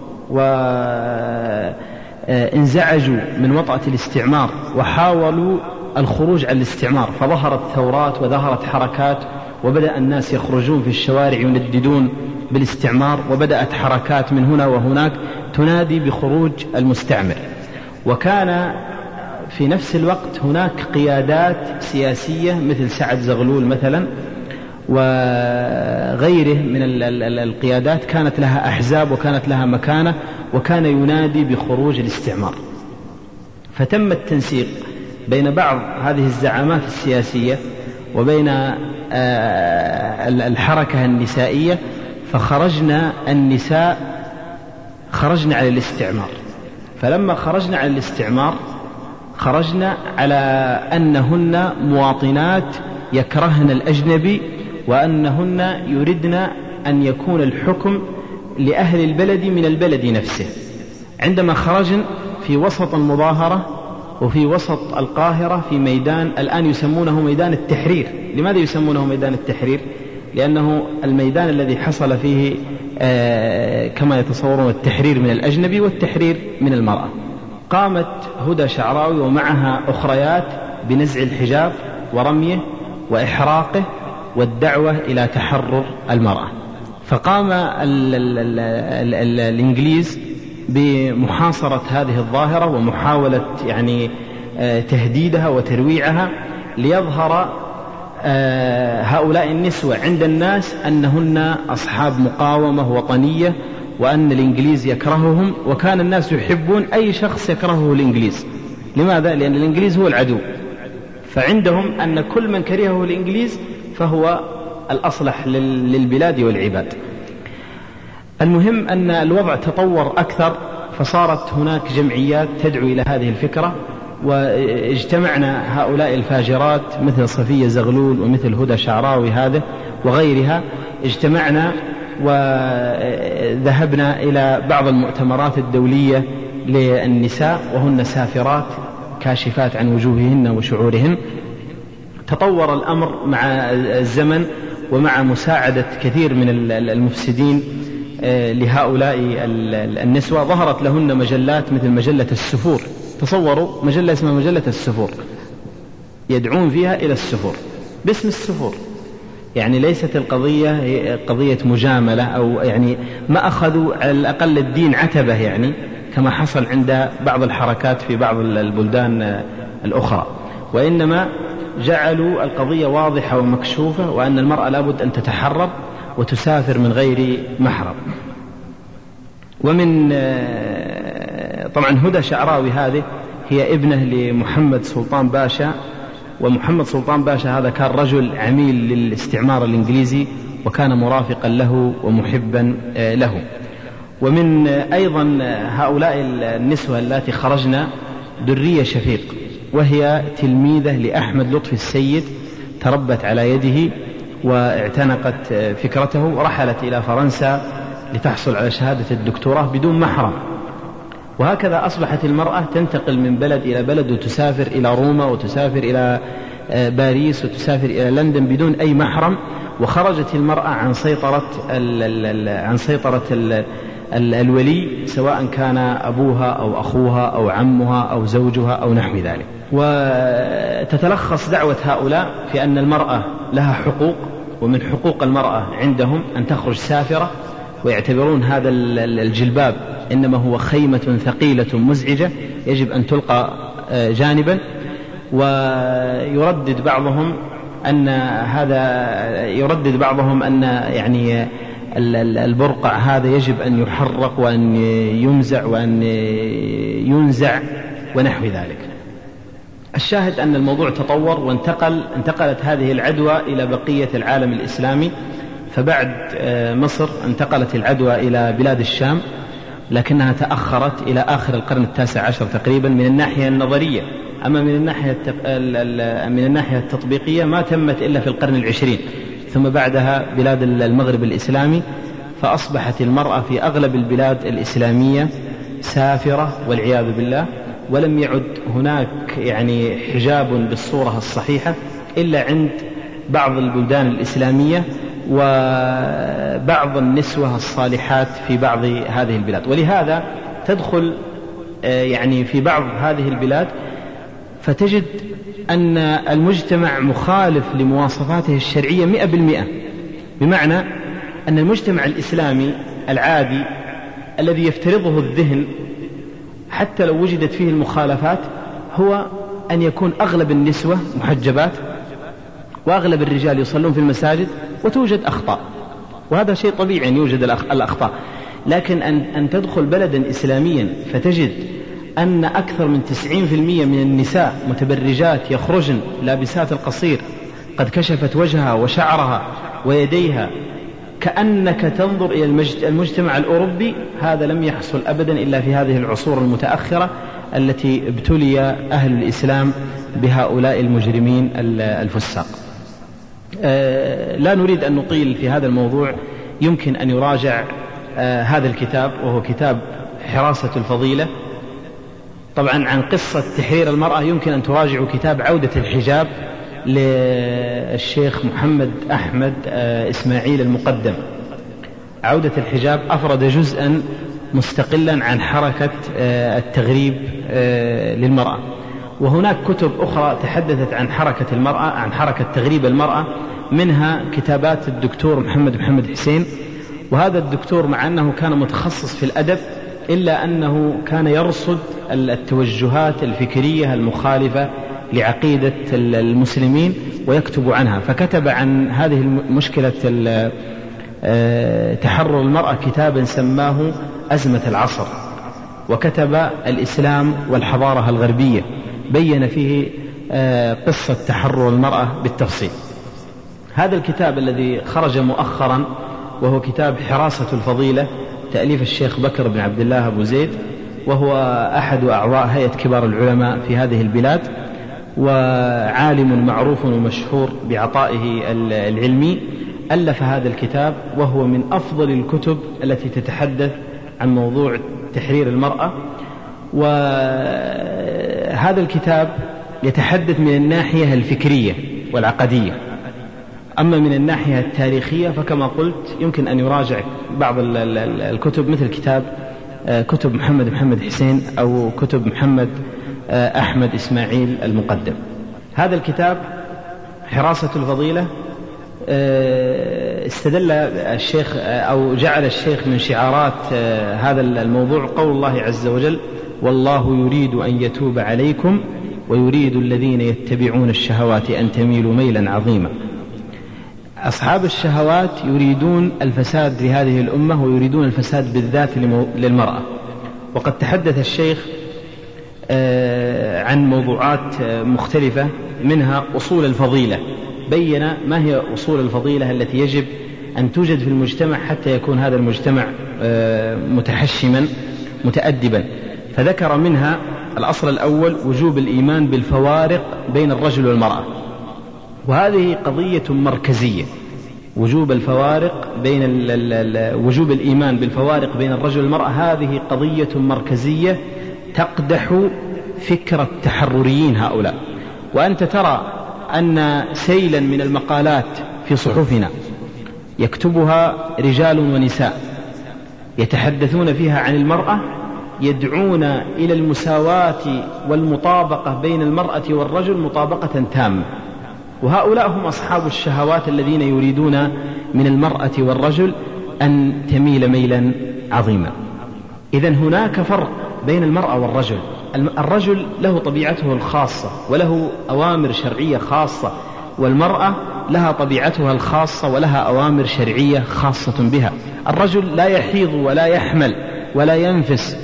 وانزعجوا من وطأة الاستعمار وحاولوا الخروج عن الاستعمار، فظهرت ثورات وظهرت حركات، وبدأ الناس يخرجون في الشوارع ينددون بالاستعمار، وبدأت حركات من هنا وهناك تنادي بخروج المستعمر. وكان في نفس الوقت هناك قيادات سياسية مثل سعد زغلول مثلا وغيره من القيادات كانت لها أحزاب وكانت لها مكانة، وكان ينادي بخروج الاستعمار. فتم التنسيق بين بعض هذه الزعامات السياسية وبين الحركة النسائية، فخرجنا النساء خرجنا على الاستعمار. فلما خرجنا على الاستعمار خرجنا على أنهن مواطنات يكرهن الأجنبي، وأنهن يردن أن يكون الحكم لأهل البلد من البلد نفسه. عندما خرجن في وسط المظاهرة وفي وسط القاهرة في ميدان الآن يسمونه ميدان التحرير. لماذا يسمونه ميدان التحرير؟ لأنه الميدان الذي حصل فيه كما يتصورون التحرير من الأجنبي والتحرير من المرأة. قامت هدى شعراوي ومعها أخريات بنزع الحجاب ورميه وإحراقه والدعوة إلى تحرر المرأة. فقام الإنجليز بمحاصرة هذه الظاهرة ومحاولة يعني تهديدها وترويعها ليظهر هؤلاء النسوة عند الناس أنهن أصحاب مقاومة وطنية وأن الإنجليز يكرههم، وكان الناس يحبون أي شخص يكرهه الإنجليز. لماذا؟ لأن الإنجليز هو العدو، فعندهم أن كل من كرهه الإنجليز فهو الأصلح للبلاد والعباد. المهم أن الوضع تطور أكثر، فصارت هناك جمعيات تدعو إلى هذه الفكرة، واجتمعنا هؤلاء الفاجرات مثل صفية زغلول ومثل هدى شعراوي هذا وغيرها، اجتمعنا وذهبنا إلى بعض المؤتمرات الدولية للنساء وهن سافرات كاشفات عن وجوههن وشعورهن. تطور الأمر مع الزمن ومع مساعدة كثير من المفسدين لهؤلاء النسوة. ظهرت لهن مجلات مثل مجلة السفور. تصوروا مجلة اسمها مجلة السفور، يدعون فيها إلى السفور باسم السفور. يعني ليست القضية قضية مجاملة، أو يعني ما أخذوا على الأقل الدين عتبة يعني كما حصل عند بعض الحركات في بعض البلدان الأخرى، وإنما جعلوا القضية واضحة ومكشوفة، وأن المرأة لابد أن تتحرر وتسافر من غير محرم. ومن طبعا هدى شعراوي هذه هي ابنة لمحمد سلطان باشا، ومحمد سلطان باشا هذا كان رجل عميل للاستعمار الإنجليزي وكان مرافقا له ومحبا له. ومن أيضا هؤلاء النسوة التي خرجنا درية شفيق، وهي تلميذة لأحمد لطفي السيد، تربت على يده واعتنقت فكرته ورحلت إلى فرنسا لتحصل على شهادة الدكتوراه بدون محرم. وهكذا أصبحت المرأة تنتقل من بلد إلى بلد، وتسافر إلى روما وتسافر إلى باريس وتسافر إلى لندن بدون أي محرم. وخرجت المرأة عن سيطرة الولي، سواء كان أبوها أو أخوها أو عمها أو زوجها أو نحو ذلك. وتتلخص دعوة هؤلاء في أن المرأة لها حقوق، ومن حقوق المرأة عندهم أن تخرج سافرة، ويعتبرون هذا الجلباب إنما هو خيمة ثقيلة مزعجة يجب أن تلقى جانبا. ويردد بعضهم أن يعني البرقع هذا يجب أن يحرق وأن يمزع وأن ينزع ونحو ذلك. الشاهد أن الموضوع تطور وانتقلت هذه العدوى إلى بقية العالم الإسلامي. فبعد مصر انتقلت العدوى إلى بلاد الشام، لكنها تأخرت إلى آخر القرن 19 تقريبا من الناحية النظرية. أما من الناحية التطبيقية ما تمت إلا في القرن 20، ثم بعدها بلاد المغرب الإسلامي. فأصبحت المرأة في أغلب البلاد الإسلامية سافرة والعياذ بالله، ولم يعد هناك يعني حجاب بالصورة الصحيحة إلا عند بعض البلدان الإسلامية وبعض النسوة الصالحات في بعض هذه البلاد. ولهذا تدخل يعني في بعض هذه البلاد فتجد أن المجتمع مخالف لمواصفاته الشرعية 100%. بمعنى أن المجتمع الإسلامي العادي الذي يفترضه الذهن حتى لو وجدت فيه المخالفات هو أن يكون أغلب النسوة محجبات وأغلب الرجال يصلون في المساجد وتوجد أخطاء، وهذا شيء طبيعي أن يوجد الأخطاء. لكن أن تدخل بلدا إسلاميا فتجد أن أكثر من 90% من النساء متبرجات يخرجن لابسات القصير قد كشفت وجهها وشعرها ويديها كأنك تنظر إلى المجتمع الأوروبي، هذا لم يحصل أبدا إلا في هذه العصور المتأخرة التي ابتلي أهل الإسلام بهؤلاء المجرمين الفساق. لا نريد أن نطيل في هذا الموضوع، يمكن أن يراجع هذا الكتاب، وهو كتاب حراسة الفضيلة. طبعا عن قصة تحرير المرأة يمكن أن تراجعوا كتاب عودة الحجاب للشيخ محمد أحمد إسماعيل المقدم. عودة الحجاب أفرد جزءا مستقلا عن حركة التغريب للمرأة، وهناك كتب أخرى تحدثت عن حركة المرأة، عن حركة تغريب المرأة، منها كتابات الدكتور محمد حسين. وهذا الدكتور مع أنه كان متخصص في الأدب إلا أنه كان يرصد التوجهات الفكرية المخالفة لعقيدة المسلمين ويكتب عنها، فكتب عن هذه المشكلة تحرر المرأة كتابا سماه أزمة العصر، وكتب الإسلام والحضارة الغربية، بين فيه قصة تحرر المرأة بالتفصيل. هذا الكتاب الذي خرج مؤخرا وهو كتاب حراسة الفضيلة، تأليف الشيخ بكر بن عبد الله أبو زيد، وهو أحد أعضاء هيئة كبار العلماء في هذه البلاد، وعالم معروف ومشهور بعطائه العلمي، ألف هذا الكتاب، وهو من أفضل الكتب التي تتحدث عن موضوع تحرير المرأة. وهذا الكتاب يتحدث من الناحية الفكرية والعقدية، أما من الناحية التاريخية فكما قلت يمكن أن يراجع بعض الكتب مثل كتب محمد حسين أو كتب محمد أحمد إسماعيل المقدم. هذا الكتاب حراسة الفضيلة استدل الشيخ أو جعل الشيخ من شعارات هذا الموضوع قول الله عز وجل: والله يريد أن يتوب عليكم ويريد الذين يتبعون الشهوات أن تميلوا ميلا عظيما. أصحاب الشهوات يريدون الفساد لهذه الأمة، ويريدون الفساد بالذات للمرأة. وقد تحدث الشيخ عن موضوعات مختلفة، منها أصول الفضيلة، بين ما هي أصول الفضيلة التي يجب أن توجد في المجتمع حتى يكون هذا المجتمع متحشما متأدبا. فذكر منها الأصل الأول وجوب الإيمان بالفوارق بين الرجل والمرأة، وهذه قضية مركزية. وجوب الإيمان بالفوارق بين الرجل والمرأة هذه قضية مركزية تقدح فكر التحرريين هؤلاء. وأنت ترى أن سيلا من المقالات في صحفنا يكتبها رجال ونساء يتحدثون فيها عن المرأة، يدعون إلى المساواة والمطابقة بين المرأة والرجل مطابقة تامة، وهؤلاء هم أصحاب الشهوات الذين يريدون من المرأة والرجل أن تميل ميلا عظيما. إذن هناك فرق بين المرأة والرجل. الرجل له طبيعته الخاصة وله أوامر شرعية خاصة، والمرأة لها طبيعتها الخاصة ولها أوامر شرعية خاصة بها. الرجل لا يحيض ولا يحمل ولا ينفس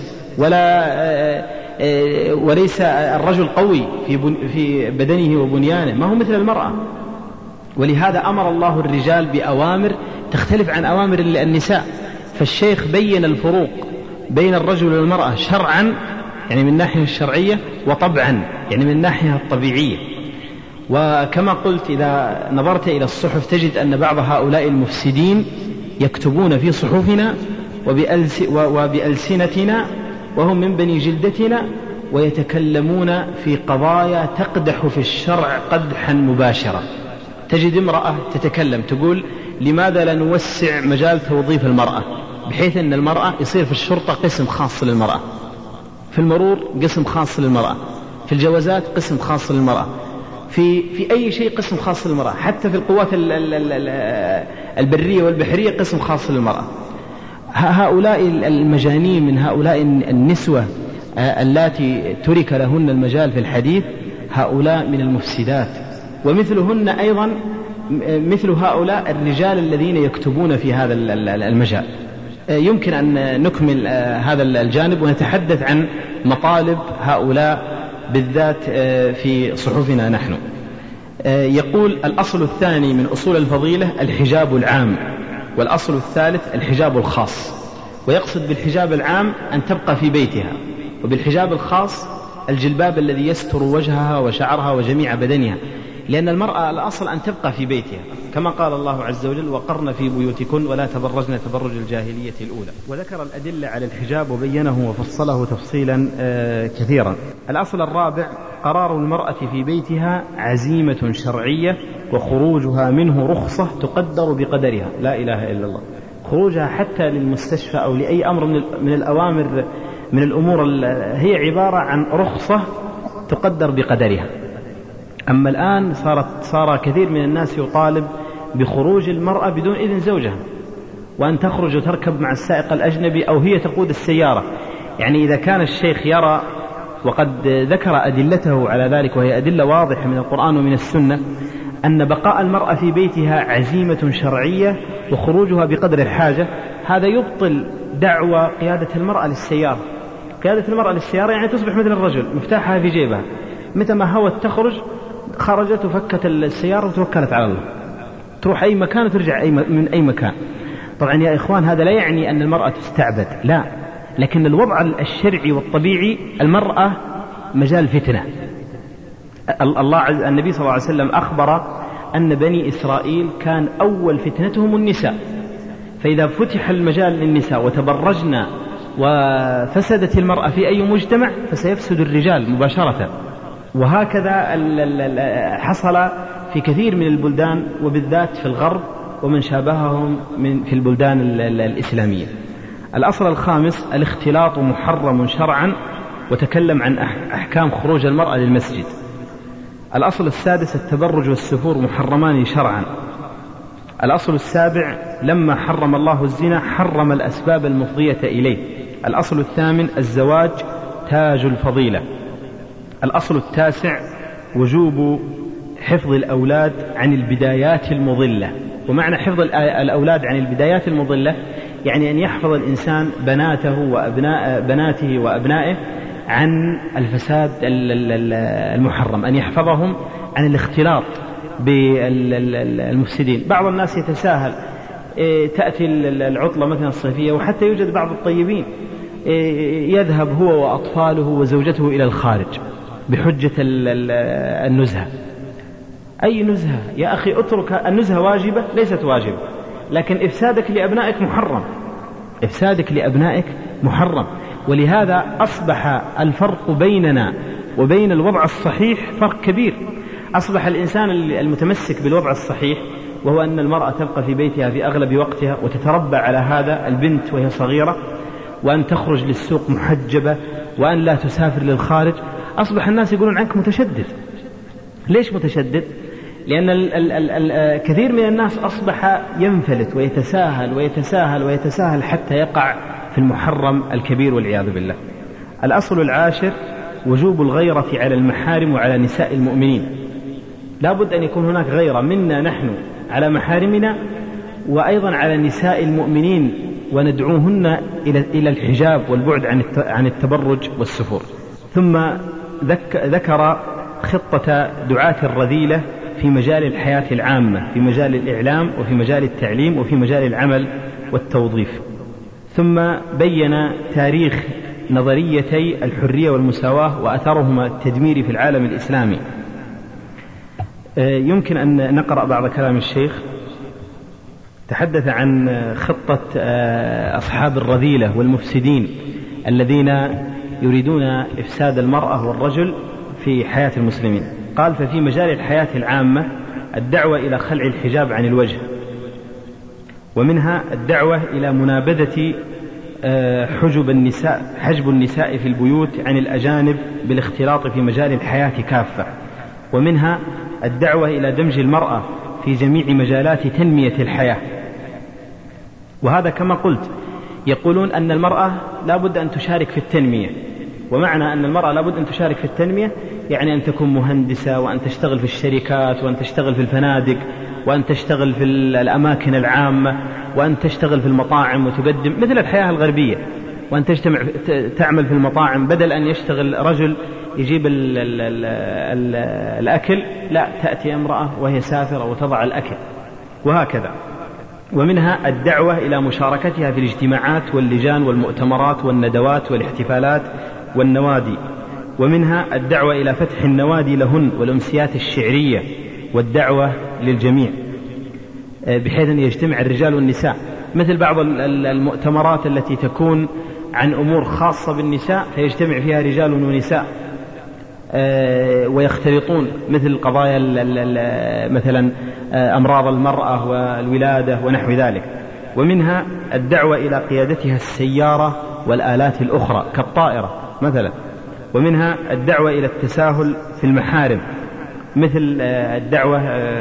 وليس الرجل قوي في بدنه وبنيانه، ما هو مثل المرأة. ولهذا أمر الله الرجال بأوامر تختلف عن أوامر النساء. فالشيخ بين الفروق بين الرجل والمرأة شرعا، يعني من الناحية الشرعية، وطبعا يعني من الناحية الطبيعية. وكما قلت إذا نظرت إلى الصحف تجد أن بعض هؤلاء المفسدين يكتبون في صحفنا وبألسنتنا وهم من بني جلدتنا، ويتكلمون في قضايا تقدح في الشرع قدحا مباشرا. تجد امرأة تتكلم تقول: لماذا لا نوسع مجال توظيف المرأة بحيث أن المرأة يصير في الشرطة قسم خاص للمرأة، في المرور قسم خاص للمرأة، في الجوازات قسم خاص للمرأة، في أي شيء قسم خاص للمرأة، حتى في القوات البرية والبحرية قسم خاص للمرأة. هؤلاء المجانين من هؤلاء النسوة اللاتي ترك لهن المجال في الحديث، هؤلاء من المفسدات. ومثلهن أيضا مثل هؤلاء الرجال الذين يكتبون في هذا المجال. يمكن أن نكمل هذا الجانب ونتحدث عن مطالب هؤلاء بالذات في صحفنا نحن. يقول: الأصل الثاني من أصول الفضيلة الحجاب العام، والأصل الثالث الحجاب الخاص. ويقصد بالحجاب العام أن تبقى في بيتها، وبالحجاب الخاص الجلباب الذي يستر وجهها وشعرها وجميع بدنها. لأن المرأة الأصل أن تبقى في بيتها، كما قال الله عز وجل: وقرن في بيوتكن ولا تبرجن تبرج الجاهلية الأولى. وذكر الأدلة على الحجاب وبينه وفصله تفصيلا كثيرا. الأصل الرابع: قرار المرأة في بيتها عزيمة شرعية، وخروجها منه رخصة تقدر بقدرها. لا إله إلا الله. خروجها حتى للمستشفى أو لأي أمر من الأوامر من الأمور هي عبارة عن رخصة تقدر بقدرها. أما الآن صار كثير من الناس يطالب بخروج المرأة بدون إذن زوجها، وأن تخرج وتركب مع السائق الأجنبي أو هي تقود السيارة. يعني إذا كان الشيخ يرى، وقد ذكر أدلته على ذلك وهي أدلة واضحة من القرآن ومن السنة، أن بقاء المرأة في بيتها عزيمة شرعية وخروجها بقدر الحاجة، هذا يبطل دعوى قيادة المرأة للسيارة. قيادة المرأة للسيارة يعني تصبح مثل الرجل، مفتاحها في جيبها، متى ما هوت تخرج خرجت وفكت السيارة وتوكلت على الله، تروح أي مكان وترجع من أي مكان. طبعا يا إخوان، هذا لا يعني أن المرأة تستعبد، لا، لكن الوضع الشرعي والطبيعي المرأة مجال فتنة. النبي صلى الله عليه وسلم أخبر أن بني إسرائيل كان أول فتنتهم النساء، فإذا فتح المجال للنساء وتبرجنا وفسدت المرأة في أي مجتمع فسيفسد الرجال مباشرة. وهكذا حصل في كثير من البلدان، وبالذات في الغرب ومن شابههم في البلدان الإسلامية. الأصل الخامس: الاختلاط محرم شرعا، وتكلم عن أحكام خروج المرأة للمسجد. الأصل السادس: التبرج والسفور محرمان شرعا. الأصل السابع: لما حرم الله الزنا حرم الأسباب المفضية إليه. الأصل الثامن: الزواج تاج الفضيلة. الأصل التاسع: وجوب حفظ الأولاد عن البدايات المضلة. ومعنى حفظ الأولاد عن البدايات المضلة يعني أن يحفظ الإنسان بناته وأبنائه عن الفساد المحرم، أن يحفظهم عن الاختلاط بالمفسدين. بعض الناس يتساهل، تأتي العطلة مثلا الصيفية، وحتى يوجد بعض الطيبين يذهب هو وأطفاله وزوجته إلى الخارج بحجة النزهة. أي نزهة يا أخي؟ اترك النزهة، واجبة ليست واجبة، لكن إفسادك لأبنائك محرم، إفسادك لأبنائك محرم. ولهذا أصبح الفرق بيننا وبين الوضع الصحيح فرق كبير. أصبح الإنسان المتمسك بالوضع الصحيح، وهو أن المرأة تبقى في بيتها في أغلب وقتها وتتربى على هذا البنت وهي صغيرة، وأن تخرج للسوق محجبة، وأن لا تسافر للخارج. أصبح الناس يقولون عنك متشدد. ليش متشدد؟ لأن كثير من الناس أصبح ينفلت ويتساهل ويتساهل ويتساهل حتى يقع في المحرم الكبير والعياذ بالله. الأصل العاشر: وجوب الغيرة على المحارم وعلى نساء المؤمنين. لا بد أن يكون هناك غيرة منا نحن على محارمنا، وأيضا على نساء المؤمنين، وندعوهن إلى الحجاب والبعد عن التبرج والسفور. ثم ذكر خطة دعاة الرذيلة في مجال الحياة العامة، في مجال الإعلام وفي مجال التعليم وفي مجال العمل والتوظيف. ثم بين تاريخ نظريتي الحرية والمساواة وأثرهما التدميري في العالم الإسلامي. يمكن أن نقرأ بعض كلام الشيخ. تحدث عن خطة أصحاب الرذيلة والمفسدين الذين يريدون إفساد المرأة والرجل في حياة المسلمين. قال: ففي مجال الحياة العامة الدعوة إلى خلع الحجاب عن الوجه، ومنها الدعوة إلى منابذة حجب النساء في البيوت عن الأجانب بالاختلاط في مجال الحياة كافة، ومنها الدعوة إلى دمج المرأة في جميع مجالات تنمية الحياة. وهذا كما قلت يقولون أن المرأة لا بد أن تشارك في التنمية. ومعنى أن المرأة لا بد أن تشارك في التنمية يعني أن تكون مهندسة، وأن تشتغل في الشركات، وأن تشتغل في الفنادق، وأن تشتغل في الأماكن العامة، وأن تشتغل في المطاعم وتقدم مثل الحياة الغربية، وأن تعمل في المطاعم، بدل أن يشتغل رجل يجيب الأكل، لا، تأتي امرأة وهي سافرة وتضع الأكل، وهكذا. ومنها الدعوة إلى مشاركتها في الاجتماعات واللجان والمؤتمرات والندوات والاحتفالات والنوادي، ومنها الدعوة إلى فتح النوادي لهن والأمسيات الشعرية والدعوة للجميع بحيث أن يجتمع الرجال والنساء، مثل بعض المؤتمرات التي تكون عن أمور خاصة بالنساء فيجتمع فيها رجال ونساء ويختلطون، مثل قضايا مثلا أمراض المرأة والولادة ونحو ذلك. ومنها الدعوة إلى قيادتها السيارة والآلات الأخرى كالطائرة مثلا. ومنها الدعوة إلى التساهل في المحارم، مثل الدعوة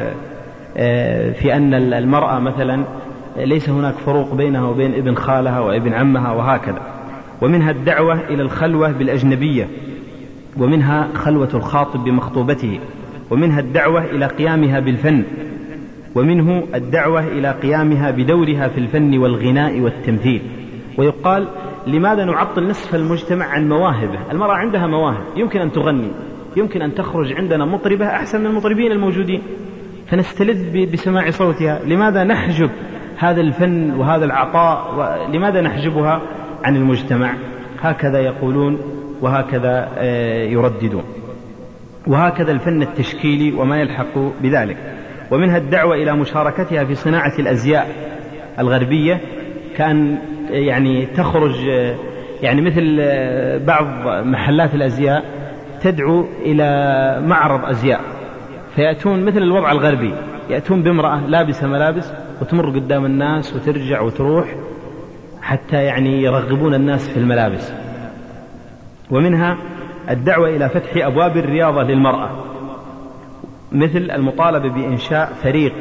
في أن المرأة مثلا ليس هناك فروق بينها وبين ابن خالها وابن عمها وهكذا. ومنها الدعوة إلى الخلوة بالأجنبية، ومنها خلوة الخاطب بمخطوبته، ومنها الدعوة إلى قيامها بالفن، ومنه الدعوة إلى قيامها بدورها في الفن والغناء والتمثيل. ويقال لماذا نعطل نصف المجتمع عن مواهبه؟ المرأة عندها مواهب، يمكن أن تغني، يمكن أن تخرج عندنا مطربة أحسن من المطربين الموجودين فنستلذ بسماع صوتها. لماذا نحجب هذا الفن وهذا العطاء؟ لماذا نحجبها عن المجتمع؟ هكذا يقولون وهكذا يرددون. وهكذا الفن التشكيلي وما يلحق بذلك. ومنها الدعوة إلى مشاركتها في صناعة الأزياء الغربية، كأن يعني تخرج يعني مثل بعض محلات الأزياء تدعو إلى معرض أزياء، فيأتون مثل الوضع الغربي، يأتون بامرأة لابسة ملابس وتمر قدام الناس وترجع وتروح حتى يعني يرغبون الناس في الملابس. ومنها الدعوة إلى فتح أبواب الرياضة للمرأة، مثل المطالبة بإنشاء فريق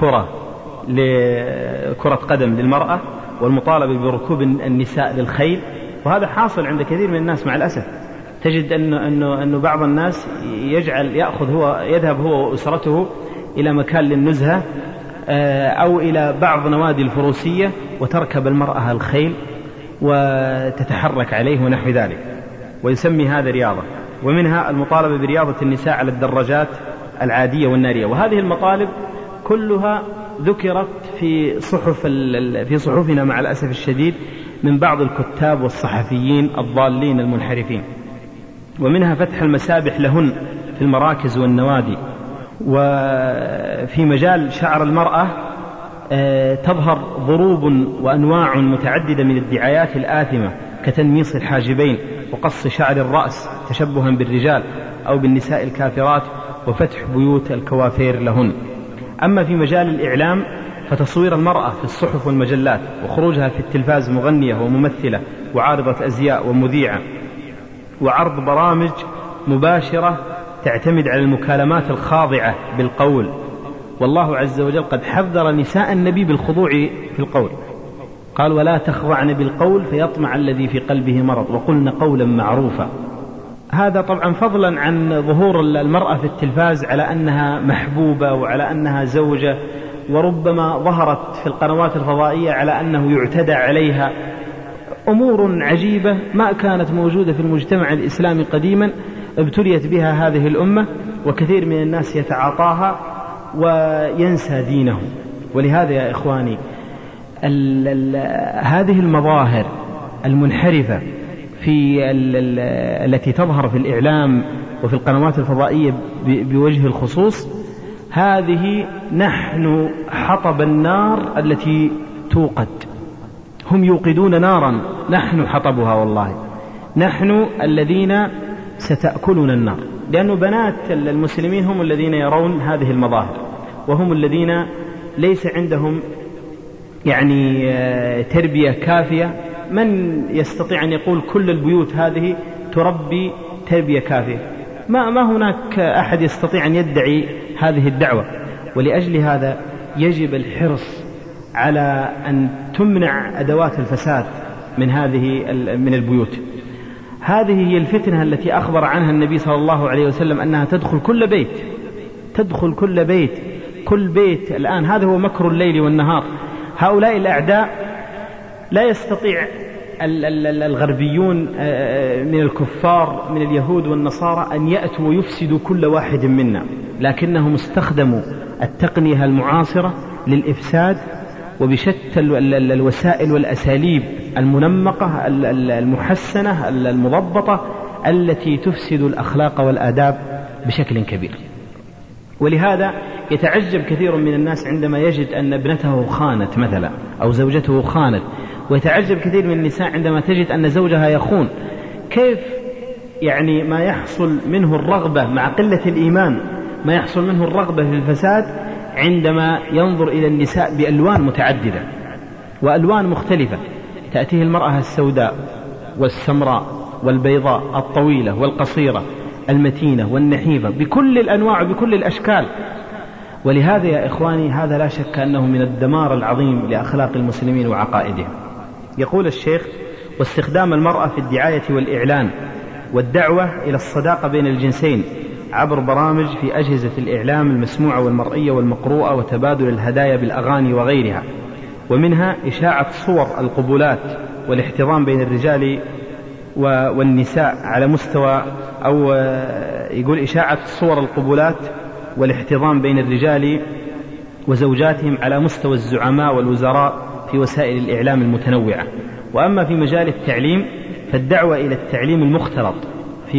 كرة قدم للمرأة، والمطالبة بركوب النساء للخيل. وهذا حاصل عند كثير من الناس مع الأسف. تجد أنه بعض الناس يذهب هو وأسرته إلى مكان للنزهة أو إلى بعض نوادي الفروسية وتركب المرأة الخيل وتتحرك عليه ونحو ذلك، ويسمي هذا رياضة. ومنها المطالبة برياضة النساء على الدراجات العادية والنارية. وهذه المطالب كلها ذكرت في صحفنا مع الأسف الشديد من بعض الكتاب والصحفيين الضالين المنحرفين. ومنها فتح المسابح لهن في المراكز والنوادي. وفي مجال شعر المرأة تظهر ضروب وأنواع متعددة من الدعايات الآثمة كتنميص الحاجبين وقص شعر الرأس تشبها بالرجال أو بالنساء الكافرات، وفتح بيوت الكوافير لهن. أما في مجال الإعلام فتصوير المرأة في الصحف والمجلات، وخروجها في التلفاز مغنية وممثلة وعارضة أزياء ومذيعة، وعرض برامج مباشرة تعتمد على المكالمات الخاضعة بالقول. والله عز وجل قد حذر نساء النبي بالخضوع في القول، قال: ولا تخضعن بالقول فيطمع الذي في قلبه مرض وقلن قولا معروفا. هذا طبعا فضلا عن ظهور المرأة في التلفاز على أنها محبوبة وعلى أنها زوجة، وربما ظهرت في القنوات الفضائية على أنه يعتدى عليها. أمور عجيبة ما كانت موجودة في المجتمع الإسلامي قديما ابتليت بها هذه الأمة، وكثير من الناس يتعاطاها وينسى دينه. ولهذا يا إخواني هذه المظاهر المنحرفة التي تظهر في الإعلام وفي القنوات الفضائية بوجه الخصوص، هذه نحن حطب النار التي توقد. هم يوقدون نارا نحن حطبها، والله نحن الذين ستأكلنا النار، لأن بنات المسلمين هم الذين يرون هذه المظاهر، وهم الذين ليس عندهم يعني تربية كافية. من يستطيع أن يقول كل البيوت هذه تربي تربية كافية؟ ما هناك أحد يستطيع أن يدعي هذه الدعوة. ولأجل هذا يجب الحرص على أن تمنع أدوات الفساد من البيوت. هذه هي الفتنة التي أخبر عنها النبي صلى الله عليه وسلم أنها تدخل كل بيت. كل بيت الآن هذا هو مكر الليل والنهار. هؤلاء الأعداء لا يستطيع الغربيون من الكفار من اليهود والنصارى أن يأتوا ويفسدوا كل واحد منا، لكنهم استخدموا التقنية المعاصرة للإفساد، وبشتى الوسائل والأساليب المنمقة المحسنة المضبطة التي تفسد الأخلاق والآداب بشكل كبير. ولهذا يتعجب كثير من الناس عندما يجد أن ابنته خانت مثلا أو زوجته خانت، ويتعجب كثير من النساء عندما تجد أن زوجها يخون. كيف يعني ما يحصل منه الرغبة مع قلة الإيمان، ما يحصل منه الرغبة في الفساد عندما ينظر إلى النساء بألوان متعددة وألوان مختلفة، تأتيه المرأة السوداء والسمراء والبيضاء، الطويلة والقصيرة، المتينة والنحيفة، بكل الأنواع وبكل الأشكال. ولهذا يا إخواني هذا لا شك أنه من الدمار العظيم لأخلاق المسلمين وعقائدهم. يقول الشيخ: واستخدام المرأة في الدعاية والإعلان والدعوة إلى الصداقة بين الجنسين عبر برامج في أجهزة الإعلام المسموعة والمرئية والمقروءة، وتبادل الهدايا بالأغاني وغيرها. ومنها إشاعة صور القبلات والاحتضان بين الرجال والنساء على مستوى، أو يقول إشاعة صور القبلات والاحتضان بين الرجال وزوجاتهم على مستوى الزعماء والوزراء في وسائل الإعلام المتنوعة. وأما في مجال التعليم فالدعوة إلى التعليم المختلط في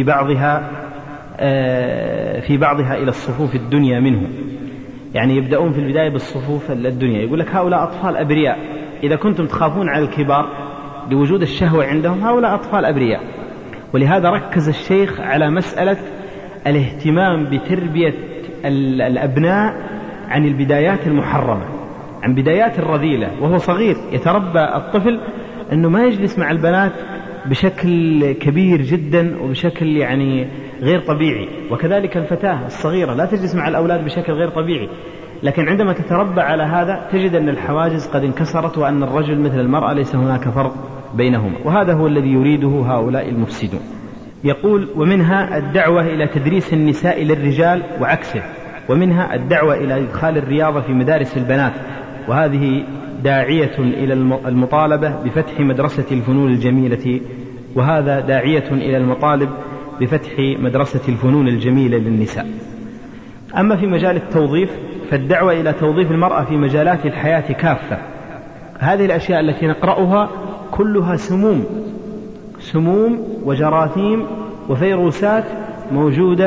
بعضها إلى الصفوف الدنيا منه، يعني يبدأون في البداية بالصفوف الدنيا، يقول لك هؤلاء أطفال أبرياء، إذا كنتم تخافون على الكبار لوجود الشهوة عندهم هؤلاء أطفال أبرياء. ولهذا ركز الشيخ على مسألة الاهتمام بتربية الأبناء عن البدايات المحرمة، عن بدايات الرذيلة وهو صغير. يتربى الطفل أنه ما يجلس مع البنات بشكل كبير جدا وبشكل يعني غير طبيعي، وكذلك الفتاة الصغيرة لا تجلس مع الأولاد بشكل غير طبيعي. لكن عندما تتربى على هذا تجد أن الحواجز قد انكسرت، وأن الرجل مثل المرأة ليس هناك فرق بينهما، وهذا هو الذي يريده هؤلاء المفسدون. يقول: ومنها الدعوة إلى تدريس النساء للرجال وعكسه، ومنها الدعوة إلى إدخال الرياضة في مدارس البنات، وهذه داعية إلى المطالبة بفتح مدرسة الفنون الجميلة، وهذا داعية إلى المطالب بفتح مدرسة الفنون الجميلة للنساء. أما في مجال التوظيف فالدعوة إلى توظيف المرأة في مجالات الحياة كافة. هذه الأشياء التي نقرأها كلها سموم وجراثيم وفيروسات موجودة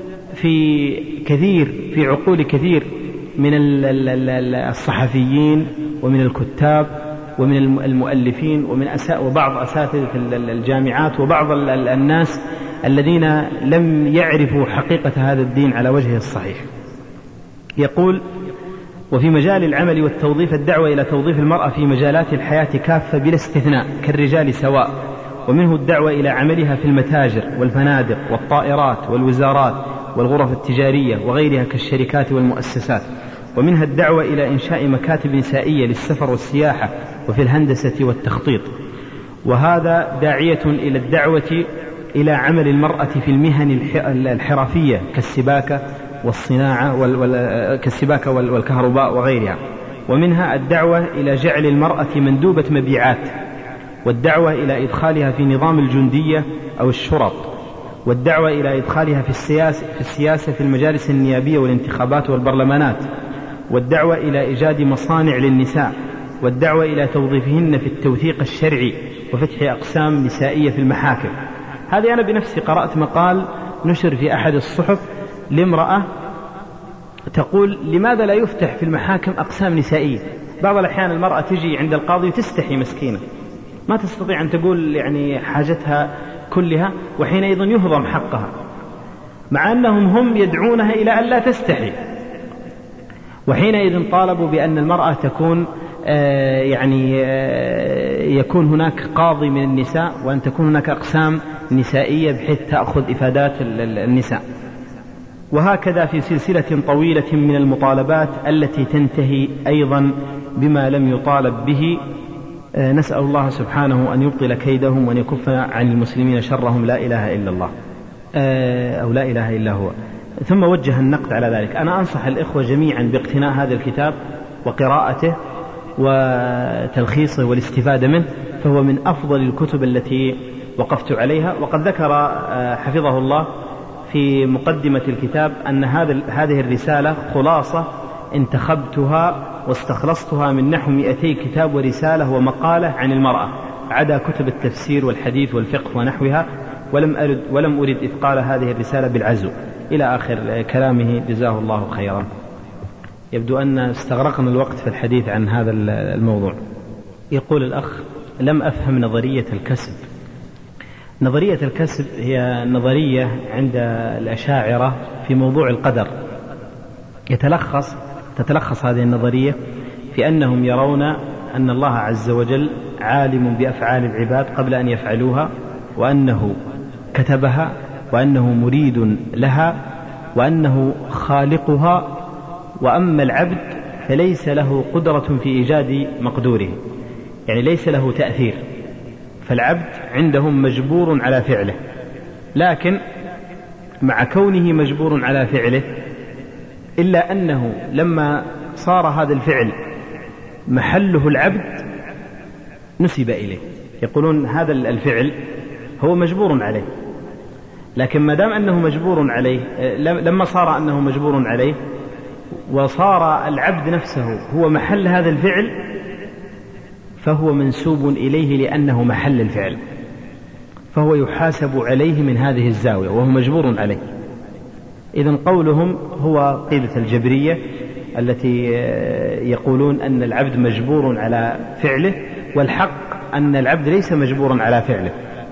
في عقول كثير من الصحفيين ومن الكتاب ومن المؤلفين وبعض أساتذة الجامعات وبعض الناس الذين لم يعرفوا حقيقة هذا الدين على وجهه الصحيح. يقول: وفي مجال العمل والتوظيف الدعوة إلى توظيف المرأة في مجالات الحياة كافة بلا استثناء كالرجال سواء، ومنه الدعوة إلى عملها في المتاجر والفنادق والطائرات والوزارات والغرف التجارية وغيرها كالشركات والمؤسسات. ومنها الدعوة إلى إنشاء مكاتب نسائية للسفر والسياحة وفي الهندسة والتخطيط، وهذا داعية إلى الدعوة إلى عمل المرأة في المهن الحرفية كالسباكة والصناعة كالسباكة والكهرباء وغيرها. ومنها الدعوة إلى جعل المرأة مندوبة مبيعات، والدعوة إلى إدخالها في نظام الجندية أو الشرط، والدعوة إلى إدخالها في السياسة في المجالس النيابية والانتخابات والبرلمانات، والدعوة إلى إيجاد مصانع للنساء، والدعوة إلى توظيفهن في التوثيق الشرعي وفتح أقسام نسائية في المحاكم. هذه أنا بنفسي قرأت مقال نشر في أحد الصحف لامرأة تقول: لماذا لا يفتح في المحاكم أقسام نسائية؟ بعض الأحيان المرأة تجي عند القاضي وتستحي مسكينة، ما تستطيع أن تقول يعني حاجتها كلها، وحينئذ يهضم حقها، مع أنهم هم يدعونها إلى أن لا تستحي. وحينئذ طالبوا بأن المرأة تكون يكون هناك قاضي من النساء، وأن تكون هناك أقسام نسائية بحيث تأخذ إفادات النساء. وهكذا في سلسلة طويلة من المطالبات التي تنتهي أيضا بما لم يطالب به. نسأل الله سبحانه أن يبطل كيدهم وأن يكف عن المسلمين شرهم، لا إله إلا الله أو لا إله إلا هو. ثم وجه النقد على ذلك. أنا أنصح الإخوة جميعا باقتناء هذا الكتاب وقراءته وتلخيصه والاستفادة منه، فهو من أفضل الكتب التي وقفت عليها. وقد ذكر حفظه الله في مقدمة الكتاب أن هذه الرسالة خلاصة انتخبتها واستخلصتها من نحو 200 كتاب ورسالة ومقالة عن المرأة، عدا كتب التفسير والحديث والفقه ونحوها، ولم أرد إثقال هذه الرسالة بالعزو، إلى آخر كلامه، جزاه الله خيرا. يبدو أن استغرقنا الوقت في الحديث عن هذا الموضوع. يقول الأخ: لم أفهم نظرية الكسب. نظرية الكسب هي نظرية عند الأشاعرة في موضوع القدر. تتلخص هذه النظرية في أنهم يرون أن الله عز وجل عالم بأفعال العباد قبل أن يفعلوها، وأنه كتبها، وأنه مريد لها، وأنه خالقها. وأما العبد فليس له قدرة في إيجاد مقدوره، يعني ليس له تأثير، فالعبد عندهم مجبور على فعله، لكن مع كونه مجبور على فعله إلا أنه لما صار هذا الفعل محله العبد نسب إليه. يقولون هذا الفعل هو مجبور عليه، لكن ما دام أنه مجبور عليه، لما صار أنه مجبور عليه وصار العبد نفسه هو محل هذا الفعل فهو منسوب إليه لأنه محل الفعل، فهو يحاسب عليه من هذه الزاوية وهو مجبور عليه. إذن قولهم هو قيلة الجبرية التي يقولون أن العبد مجبور على فعله، والحق أن العبد ليس مجبورا على فعله،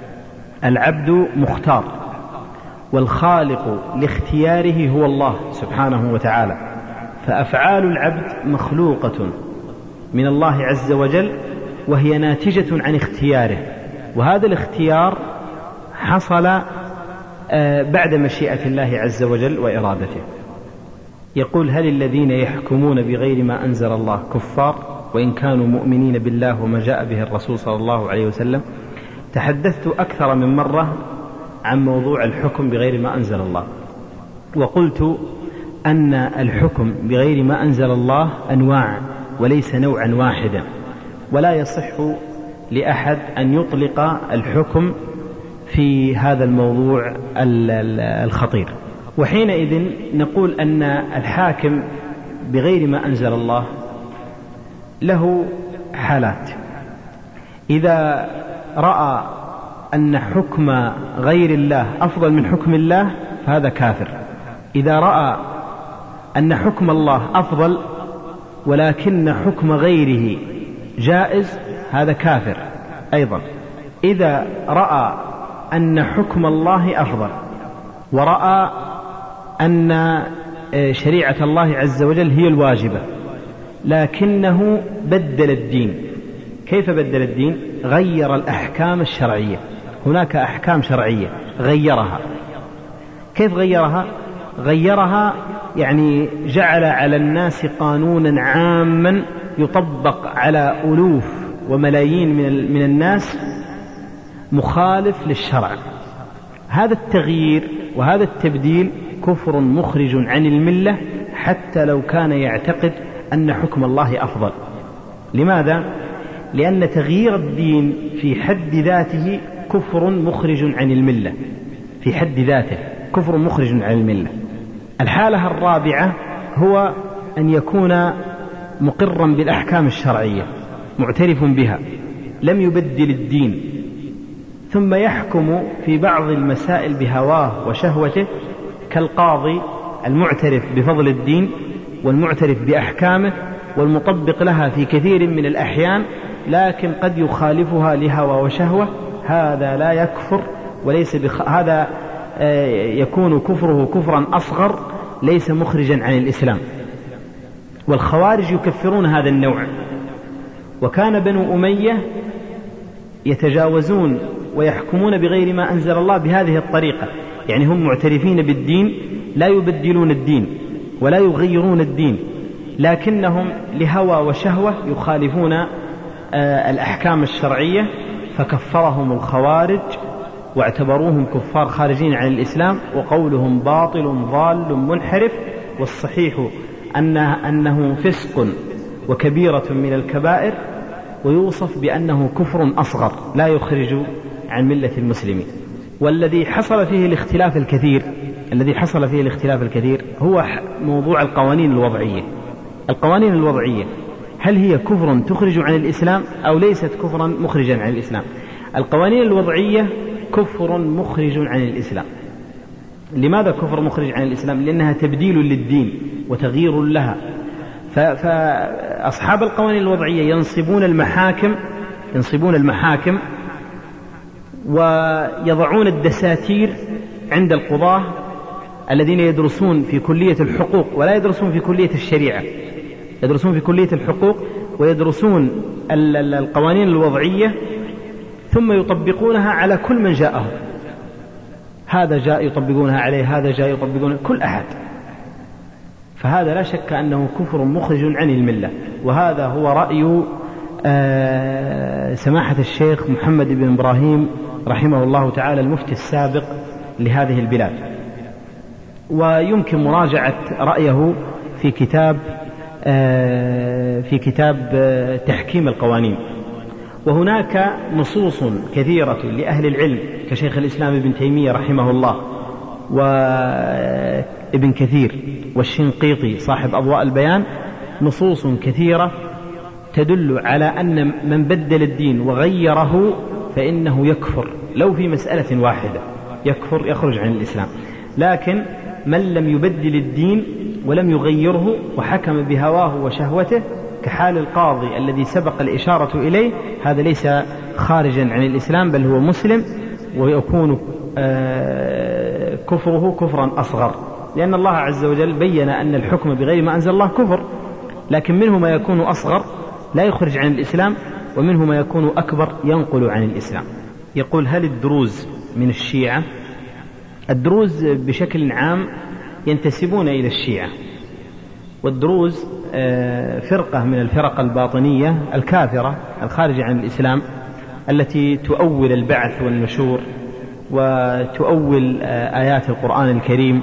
العبد مختار، والخالق لاختياره هو الله سبحانه وتعالى. فأفعال العبد مخلوقة من الله عز وجل، وهي ناتجة عن اختياره، وهذا الاختيار حصل بعد مشيئة الله عز وجل وإرادته. يقول: هل الذين يحكمون بغير ما أنزل الله كفار وإن كانوا مؤمنين بالله وما جاء به الرسول صلى الله عليه وسلم؟ تحدثت أكثر من مرة عن موضوع الحكم بغير ما أنزل الله، وقلت أن الحكم بغير ما أنزل الله أنواع وليس نوعا واحدا، ولا يصح لأحد أن يطلق الحكم في هذا الموضوع الخطير. وحينئذ نقول أن الحاكم بغير ما أنزل الله له حالات: إذا رأى أن حكم غير الله أفضل من حكم الله فهذا كافر. إذا رأى أن حكم الله أفضل ولكن حكم غيره جائز هذا كافر أيضا. إذا رأى أن حكم الله أفضل ورأى أن شريعة الله عز وجل هي الواجبة لكنه بدل الدين. كيف بدل الدين؟ غير الأحكام الشرعية. هناك أحكام شرعية غيرها. كيف غيرها؟ غيرها يعني جعل على الناس قانونا عاما يطبق على ألوف وملايين من الناس مخالف للشرع. هذا التغيير وهذا التبديل كفر مخرج عن الملة حتى لو كان يعتقد أن حكم الله أفضل. لماذا؟ لأن تغيير الدين في حد ذاته كفر مخرج عن الملة، في حد ذاته كفر مخرج عن الملة. الحالة الرابعة هو أن يكون مقرا بالأحكام الشرعية معترف بها لم يبدل الدين، ثم يحكم في بعض المسائل بهواه وشهوته كالقاضي المعترف بفضل الدين والمعترف بأحكامه والمطبق لها في كثير من الأحيان، لكن قد يخالفها لهوى وشهوة. هذا لا يكفر وليس هذا يكون كفره كفرا أصغر ليس مخرجا عن الإسلام. والخوارج يكفرون هذا النوع. وكان بنو أمية يتجاوزون ويحكمون بغير ما أنزل الله بهذه الطريقة، يعني هم معترفين بالدين لا يبدلون الدين ولا يغيرون الدين، لكنهم لهوى وشهوة يخالفون الأحكام الشرعية، فكفرهم الخوارج واعتبروهم كفار خارجين عن الإسلام، وقولهم باطل ضال منحرف. والصحيح أنه فسق وكبيرة من الكبائر، ويوصف بأنه كفر أصغر لا يخرج عن ملة المسلمين. والذي حصل فيه الاختلاف الكثير هو موضوع القوانين الوضعية. القوانين الوضعية هل هي كفر تخرج عن الإسلام أو ليست كفرا مخرجا عن الإسلام؟ القوانين الوضعية كفر مخرج عن الإسلام. لماذا كفر مخرج عن الإسلام؟ لأنها تبديل للدين وتغيير لها، فأصحاب القوانين الوضعية ينصبون المحاكم ويضعون الدساتير عند القضاة الذين يدرسون في كلية الحقوق ولا يدرسون في كلية الشريعة، يدرسون في كلية الحقوق ويدرسون القوانين الوضعية ثم يطبقونها على كل من جاءهم، هذا جاء يطبقونها عليه، هذا جاء يطبقونها كل أحد. فهذا لا شك أنه كفر مخرج عن الملة. وهذا هو رأي سماحة الشيخ محمد بن إبراهيم رحمه الله تعالى المفتي السابق لهذه البلاد، ويمكن مراجعة رأيه في كتاب تحكيم القوانين. وهناك نصوص كثيرة لأهل العلم كشيخ الإسلام ابن تيمية رحمه الله وابن كثير والشنقيطي صاحب أضواء البيان، نصوص كثيرة تدل على أن من بدل الدين وغيره فإنه يكفر لو في مسألة واحدة، يكفر يخرج عن الإسلام. لكن من لم يبدل الدين ولم يغيره وحكم بهواه وشهوته كحال القاضي الذي سبق الإشارة إليه، هذا ليس خارجا عن الإسلام بل هو مسلم، ويكون كفره كفرا أصغر، لأن الله عز وجل بين أن الحكم بغير ما أنزل الله كفر، لكن منه ما يكون أصغر لا يخرج عن الإسلام، ومنه ما يكون أكبر ينقل عن الإسلام. يقول: هل الدروز من الشيعة؟ الدروز بشكل عام ينتسبون إلى الشيعة، والدروز فرقة من الفرق الباطنية الكافرة الخارجة عن الإسلام التي تؤول البعث والنشور وتؤول آيات القرآن الكريم.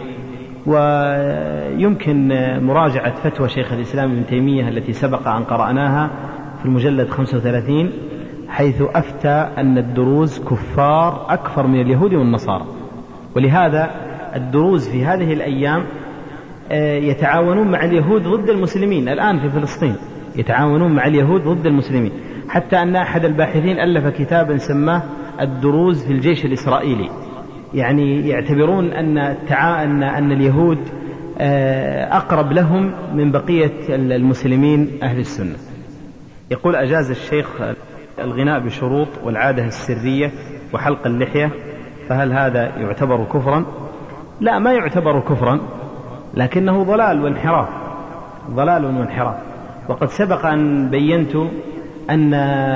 ويمكن مراجعة فتوى شيخ الإسلام ابن تيمية التي سبق أن قرأناها في المجلد 35، حيث أفتى أن الدروز كفار أكثر من اليهود والنصارى. ولهذا الدروز في هذه الأيام يتعاونون مع اليهود ضد المسلمين. الآن في فلسطين يتعاونون مع اليهود ضد المسلمين، حتى أن أحد الباحثين ألف كتابا سماه الدروز في الجيش الإسرائيلي، يعني يعتبرون أن اليهود أقرب لهم من بقية المسلمين أهل السنة. يقول: أجاز الشيخ الغناء بشروط والعادة السرية وحلق اللحية، فهل هذا يعتبر كفرا؟ لا، ما يعتبر كفرا، لكنه ضلال وانحراف. وقد سبق أن بينت أن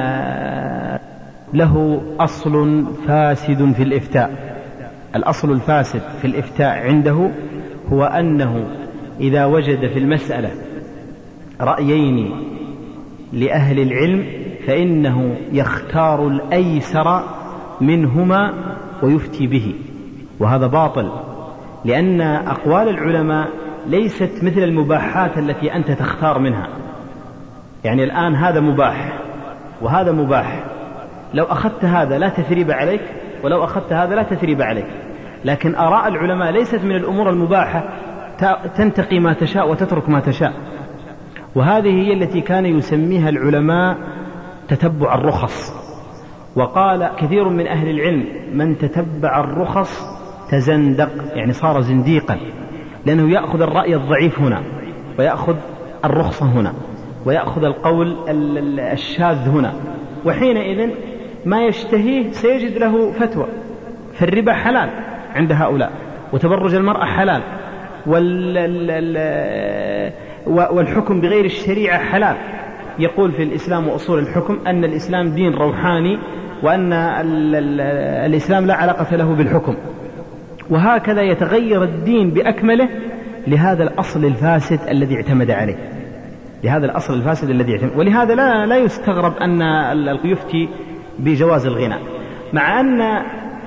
له أصل فاسد في الإفتاء. الأصل الفاسد في الإفتاء عنده هو أنه إذا وجد في المسألة رأيين لأهل العلم فإنه يختار الأيسر منهما ويفتي به، وهذا باطل، لأن أقوال العلماء ليست مثل المباحات التي أنت تختار منها. يعني الآن هذا مباح وهذا مباح، لو أخذت هذا لا تثريب عليك، ولو أخذت هذا لا تثريب عليك. لكن آراء العلماء ليست من الأمور المباحة تنتقي ما تشاء وتترك ما تشاء، وهذه هي التي كان يسميها العلماء تتبع الرخص. وقال كثير من أهل العلم: من تتبع الرخص تزندق، يعني صار زنديقا، لأنه يأخذ الرأي الضعيف هنا، ويأخذ الرخصة هنا، ويأخذ القول الشاذ هنا، وحينئذ ما يشتهيه سيجد له فتوى. فالربا حلال عند هؤلاء، وتبرج المرأة حلال، والحكم بغير الشريعة حلال. يقول في الإسلام وأصول الحكم أن الإسلام دين روحاني، وأن الإسلام لا علاقة له بالحكم. وهكذا يتغير الدين بأكمله لهذا الأصل الفاسد الذي اعتمد عليه، ولهذا لا يستغرب أن يفتي بجواز الغناء، مع أن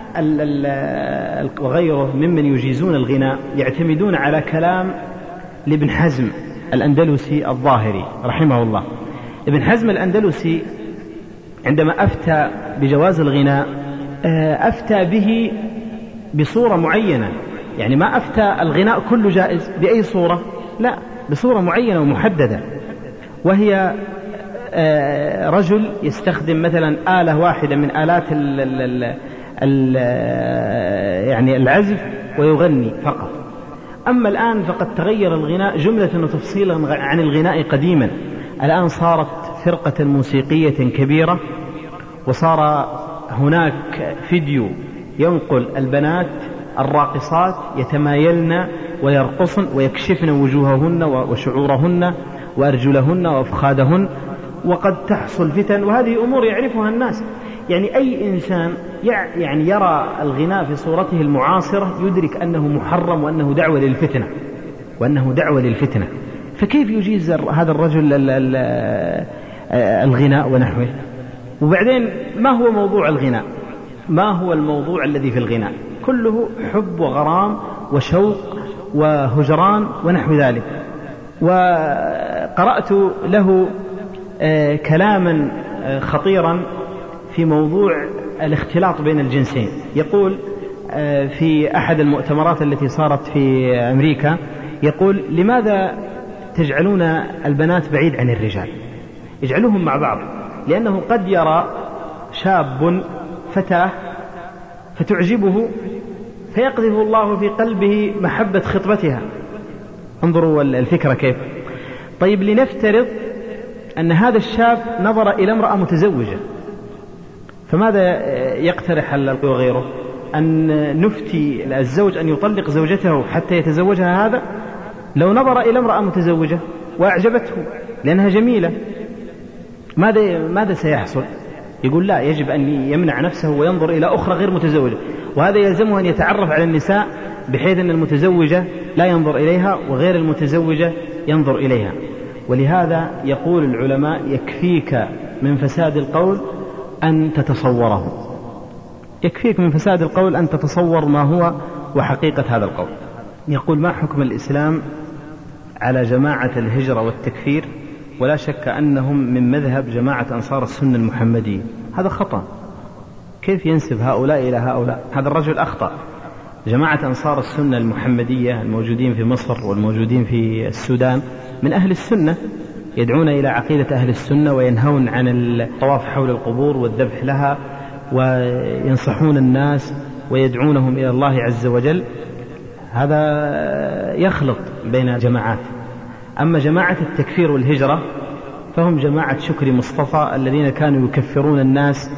وغيره ممن يجيزون الغناء يعتمدون على كلام لابن حزم الأندلسي الظاهري رحمه الله. ابن حزم الأندلسي عندما أفتى بجواز الغناء أفتى به بصورة معينة، يعني ما أفتى الغناء كله جائز بأي صورة، لا، بصورة معينة ومحددة، وهي رجل يستخدم مثلا آلة واحدة من آلات يعني العزف ويغني فقط. أما الآن فقد تغير الغناء جملة وتفصيلا عن الغناء قديما. الآن صارت فرقة موسيقية كبيرة، وصار هناك فيديو ينقل البنات الراقصات يتمايلن ويرقصن ويكشفن وجوههن وشعورهن وأرجلهن وأفخاذهن، وقد تحصل فتن، وهذه أمور يعرفها الناس. يعني أي إنسان يعني يرى الغناء في صورته المعاصرة يدرك أنه محرم وأنه دعوة للفتنة. فكيف يجيز هذا الرجل الغناء ونحوه؟ وبعدين ما هو موضوع الغناء؟ ما هو الموضوع الذي في الغناء؟ كله حب وغرام وشوق وهجران ونحو ذلك. وقرأت له كلاما خطيرا في موضوع الاختلاط بين الجنسين. يقول في أحد المؤتمرات التي صارت في أمريكا، يقول: لماذا تجعلون البنات بعيد عن الرجال؟ اجعلوهم مع بعض، لأنه قد يرى شاب فتاة فتعجبه فيقذف الله في قلبه محبة خطبتها. انظروا الفكرة كيف. طيب لنفترض أن هذا الشاب نظر إلى امرأة متزوجة، فماذا يقترح وغيره؟ أن نفتي الزوج أن يطلق زوجته حتى يتزوجها هذا؟ لو نظر إلى امرأة متزوجة وأعجبته لأنها جميلة، ماذا سيحصل؟ يقول لا، يجب أن يمنع نفسه وينظر إلى أخرى غير متزوجة، وهذا يلزمه أن يتعرف على النساء بحيث أن المتزوجة لا ينظر إليها وغير المتزوجة ينظر إليها. ولهذا يقول العلماء: يكفيك من فساد القول أن تتصوره. يكفيك من فساد القول أن تتصور ما هو وحقيقة هذا القول. يقول: ما حكم الإسلام على جماعة الهجرة والتكفير؟ ولا شك أنهم من مذهب جماعة أنصار السنة المحمدية. هذا خطأ. كيف ينسب هؤلاء إلى هؤلاء؟ هذا الرجل أخطأ. جماعة أنصار السنة المحمدية الموجودين في مصر والموجودين في السودان من أهل السنة، يدعون إلى عقيدة أهل السنة وينهون عن الطواف حول القبور والذبح لها، وينصحون الناس ويدعونهم إلى الله عز وجل. هذا يخلط بين جماعات. أما جماعة التكفير والهجرة فهم جماعة شكري مصطفى الذين كانوا يكفرون الناس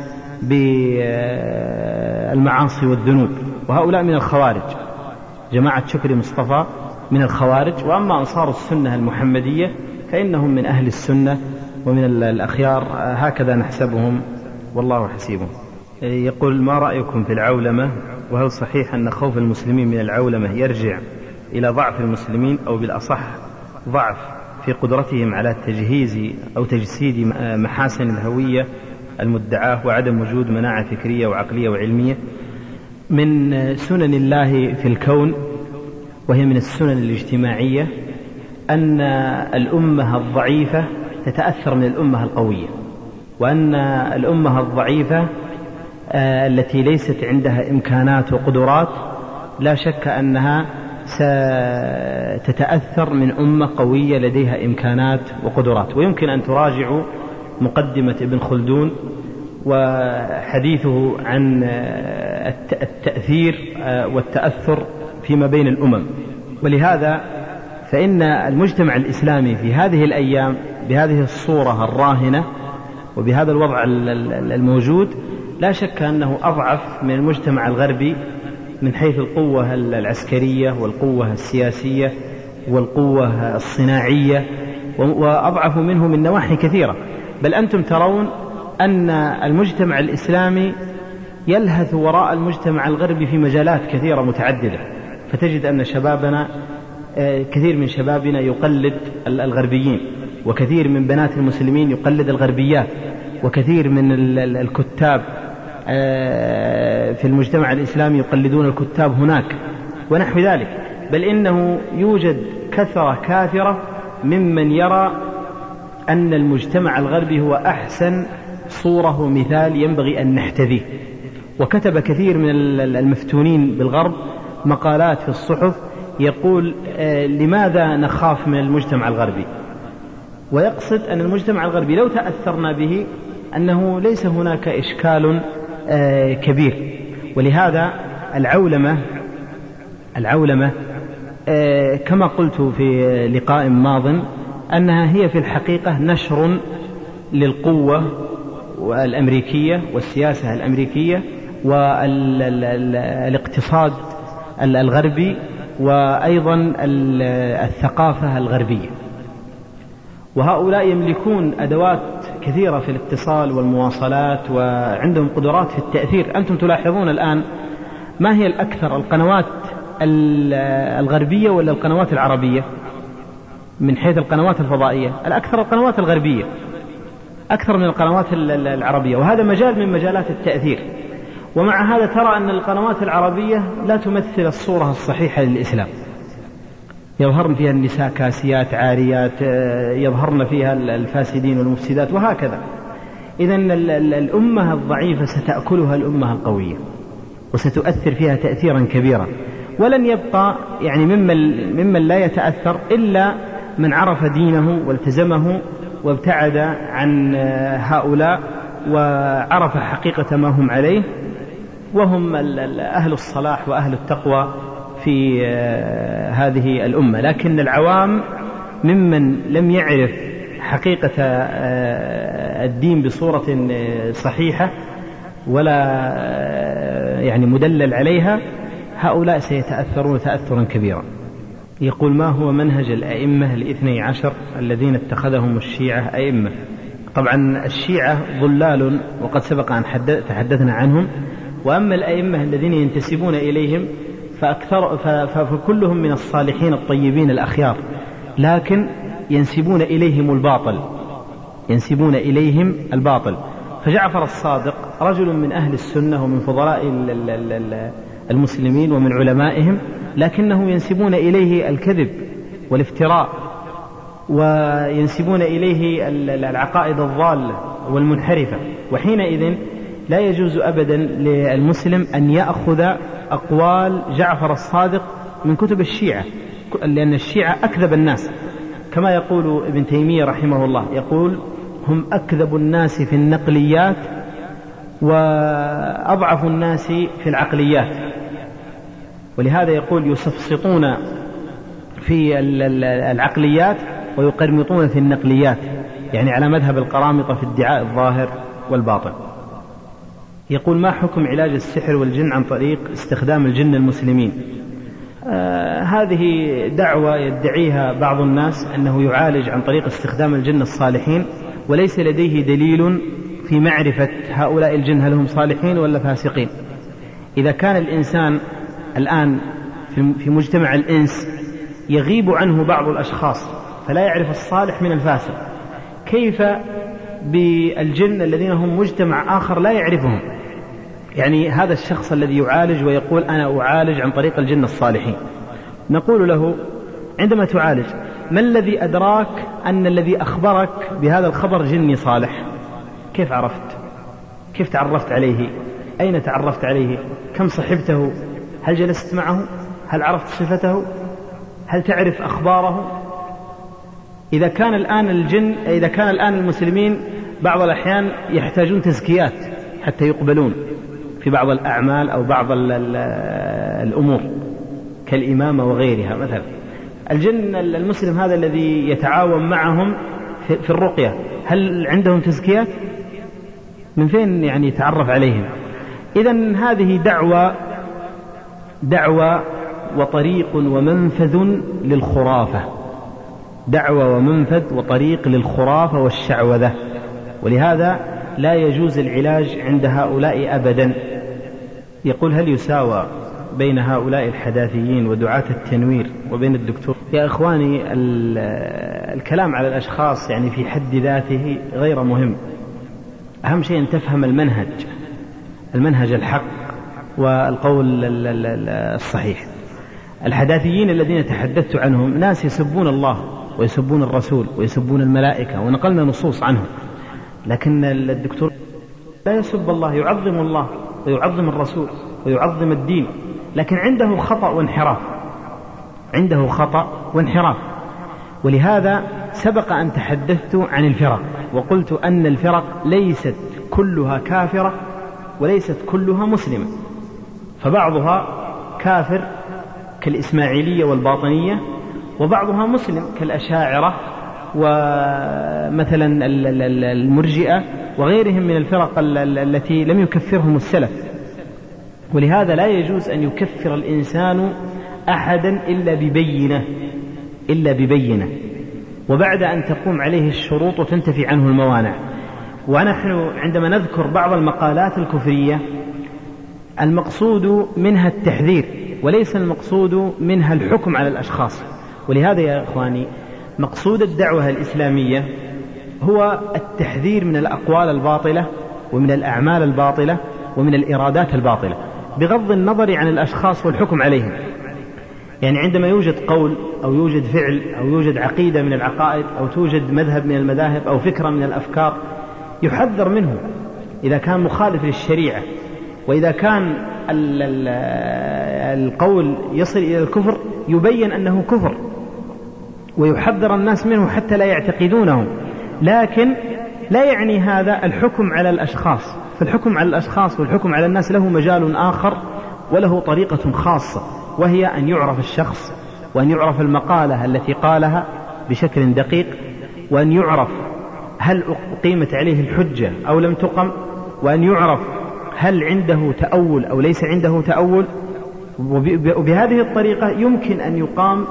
بالمعاصي والذنوب، وهؤلاء من الخوارج. جماعة شكري مصطفى من الخوارج. وأما أنصار السنة المحمدية فإنهم من أهل السنة ومن الأخيار، هكذا نحسبهم والله حسيبهم. يقول: ما رأيكم في العولمة؟ وهل صحيح أن خوف المسلمين من العولمة يرجع إلى ضعف المسلمين، أو بالأصح ضعف في قدرتهم على تجهيز أو تجسيد محاسن الهوية المدعاة، وعدم وجود مناعة فكرية وعقلية وعلمية؟ من سنن الله في الكون، وهي من السنن الاجتماعية، أن الأمة الضعيفة تتأثر من الأمة القوية، وأن الأمة الضعيفة التي ليست عندها إمكانات وقدرات لا شك أنها ستتأثر من أمة قوية لديها إمكانات وقدرات. ويمكن أن تراجعوا مقدمة ابن خلدون وحديثه عن التأثير والتأثر فيما بين الأمم. ولهذا فإن المجتمع الإسلامي في هذه الأيام بهذه الصورة الراهنة وبهذا الوضع الموجود لا شك أنه أضعف من المجتمع الغربي من حيث القوة العسكرية والقوة السياسية والقوة الصناعية، وأضعف منه من نواحي كثيرة. بل أنتم ترون أن المجتمع الإسلامي يلهث وراء المجتمع الغربي في مجالات كثيرة متعددة، فتجد أن شبابنا كثير من شبابنا يقلد الغربيين، وكثير من بنات المسلمين يقلد الغربيات، وكثير من الكتاب في المجتمع الإسلامي يقلدون الكتاب هناك ونحو ذلك. بل إنه يوجد كثرة كافرة ممن يرى أن المجتمع الغربي هو أحسن صورة ومثال ينبغي أن نحتذيه. وكتب كثير من المفتونين بالغرب مقالات في الصحف يقول: لماذا نخاف من المجتمع الغربي؟ ويقصد أن المجتمع الغربي لو تأثرنا به أنه ليس هناك إشكال كبير. ولهذا العولمة كما قلت في لقاء ماض أنها هي في الحقيقة نشر للقوة الأمريكية والسياسة الأمريكية والاقتصاد الغربي وأيضا الثقافة الغربية. وهؤلاء يملكون أدوات كثيرة في الاتصال والمواصلات وعندهم قدرات في التأثير. أنتم تلاحظون الآن ما هي الأكثر، القنوات الغربية ولا القنوات العربية؟ من حيث القنوات الفضائية الأكثر القنوات الغربية أكثر من القنوات العربية، وهذا مجال من مجالات التأثير. ومع هذا ترى أن القنوات العربية لا تمثل الصورة الصحيحة للإسلام، يظهرن فيها النساء كاسيات عاريات، يظهرن فيها الفاسدين والمفسدات وهكذا. إذن الأمة الضعيفة ستأكلها الأمة القوية وستؤثر فيها تأثيرا كبيرا، ولن يبقى يعني ممن لا يتأثر إلا من عرف دينه والتزمه وابتعد عن هؤلاء وعرف حقيقة ما هم عليه، وهم أهل الصلاح وأهل التقوى في هذه الأمة. لكن العوام ممن لم يعرف حقيقة الدين بصورة صحيحة ولا يعني مدلل عليها، هؤلاء سيتأثرون تأثرا كبيرا. يقول: ما هو منهج الأئمة ال12 الذين اتخذهم الشيعة أئمة؟ طبعا الشيعة ضلال وقد سبق أن تحدثنا عنهم، وأما الأئمة الذين ينتسبون إليهم فكلهم من الصالحين الطيبين الأخيار، لكن ينسبون إليهم الباطل. فجعفر الصادق رجل من أهل السنة ومن فضلاء المسلمين ومن علمائهم، لكنه ينسبون إليه الكذب والافتراء، وينسبون إليه العقائد الضالة والمنحرفة. وحينئذ لا يجوز أبدا للمسلم أن يأخذ أقوال جعفر الصادق من كتب الشيعة، لأن الشيعة أكذب الناس، كما يقول ابن تيمية رحمه الله، يقول: هم أكذب الناس في النقليات وأضعف الناس في العقليات. ولهذا يقول: يسفسطون في العقليات ويقرمطون في النقليات، يعني على مذهب القرامطة في ادعاء الظاهر والباطن. يقول: ما حكم علاج السحر والجن عن طريق استخدام الجن المسلمين؟ هذه دعوة يدعيها بعض الناس أنه يعالج عن طريق استخدام الجن الصالحين، وليس لديه دليل في معرفة هؤلاء الجن هل هم صالحين ولا فاسقين. إذا كان الإنسان الآن في مجتمع الإنس يغيب عنه بعض الأشخاص فلا يعرف الصالح من الفاسق، كيف بالجن الذين هم مجتمع آخر لا يعرفهم؟ يعني هذا الشخص الذي يعالج ويقول: أنا أعالج عن طريق الجن الصالحين، نقول له: عندما تعالج ما الذي أدراك أن الذي أخبرك بهذا الخبر جني صالح؟ كيف عرفت؟ كيف تعرفت عليه؟ أين تعرفت عليه؟ كم صحبته؟ هل جلست معه؟ هل عرفت صفته؟ هل تعرف أخباره؟ إذا كان الآن المسلمين بعض الأحيان يحتاجون تزكيات حتى يقبلون في بعض الأعمال أو بعض الأمور كالإمامة وغيرها مثلا، الجن المسلم هذا الذي يتعاون معهم في الرقية هل عندهم تزكيات؟ من فين يعني يتعرف عليهم؟ إذن هذه دعوة وطريق ومنفذ للخرافة، دعوة ومنفذ وطريق للخرافة والشعوذة، ولهذا لا يجوز العلاج عند هؤلاء أبدا. يقول: هل يساوى بين هؤلاء الحداثيين ودعاة التنوير وبين الدكتور؟ يا إخواني، الكلام على الأشخاص يعني في حد ذاته غير مهم، أهم شيء أن تفهم المنهج الحق والقول الصحيح. الحداثيين الذين تحدثت عنهم ناس يسبون الله ويسبون الرسول ويسبون الملائكة، ونقلنا نصوص عنهم، لكن الدكتور لا يسب الله، يعظم الله ويعظم الرسول ويعظم الدين، لكن عنده خطأ وانحراف. ولهذا سبق أن تحدثت عن الفرق وقلت أن الفرق ليست كلها كافرة وليست كلها مسلمة، فبعضها كافر كالإسماعيلية والباطنية، وبعضها مسلم كالأشاعرة ومثلا المرجئة وغيرهم من الفرق التي لم يكفرهم السلف. ولهذا لا يجوز أن يكفر الإنسان أحدا إلا ببينة وبعد أن تقوم عليه الشروط وتنتفي عنه الموانع. ونحن عندما نذكر بعض المقالات الكفرية المقصود منها التحذير وليس المقصود منها الحكم على الأشخاص. ولهذا يا إخواني مقصود الدعوة الإسلامية هو التحذير من الأقوال الباطلة ومن الأعمال الباطلة ومن الإرادات الباطلة بغض النظر عن الأشخاص والحكم عليهم. يعني عندما يوجد قول أو يوجد فعل أو يوجد عقيدة من العقائد أو توجد مذهب من المذاهب أو فكرة من الأفكار يحذر منه إذا كان مخالف للشريعة، وإذا كان القول يصل إلى الكفر يبين أنه كفر ويحذر الناس منه حتى لا يعتقدونه. لكن لا يعني هذا الحكم على الأشخاص، فالحكم على الأشخاص والحكم على الناس له مجال آخر وله طريقة خاصة، وهي أن يعرف الشخص وأن يعرف المقالة التي قالها بشكل دقيق، وأن يعرف هل أقيمت عليه الحجة أو لم تقم، وأن يعرف هل عنده تأول أو ليس عنده تأول. وبهذه الطريقة يمكن أن يقام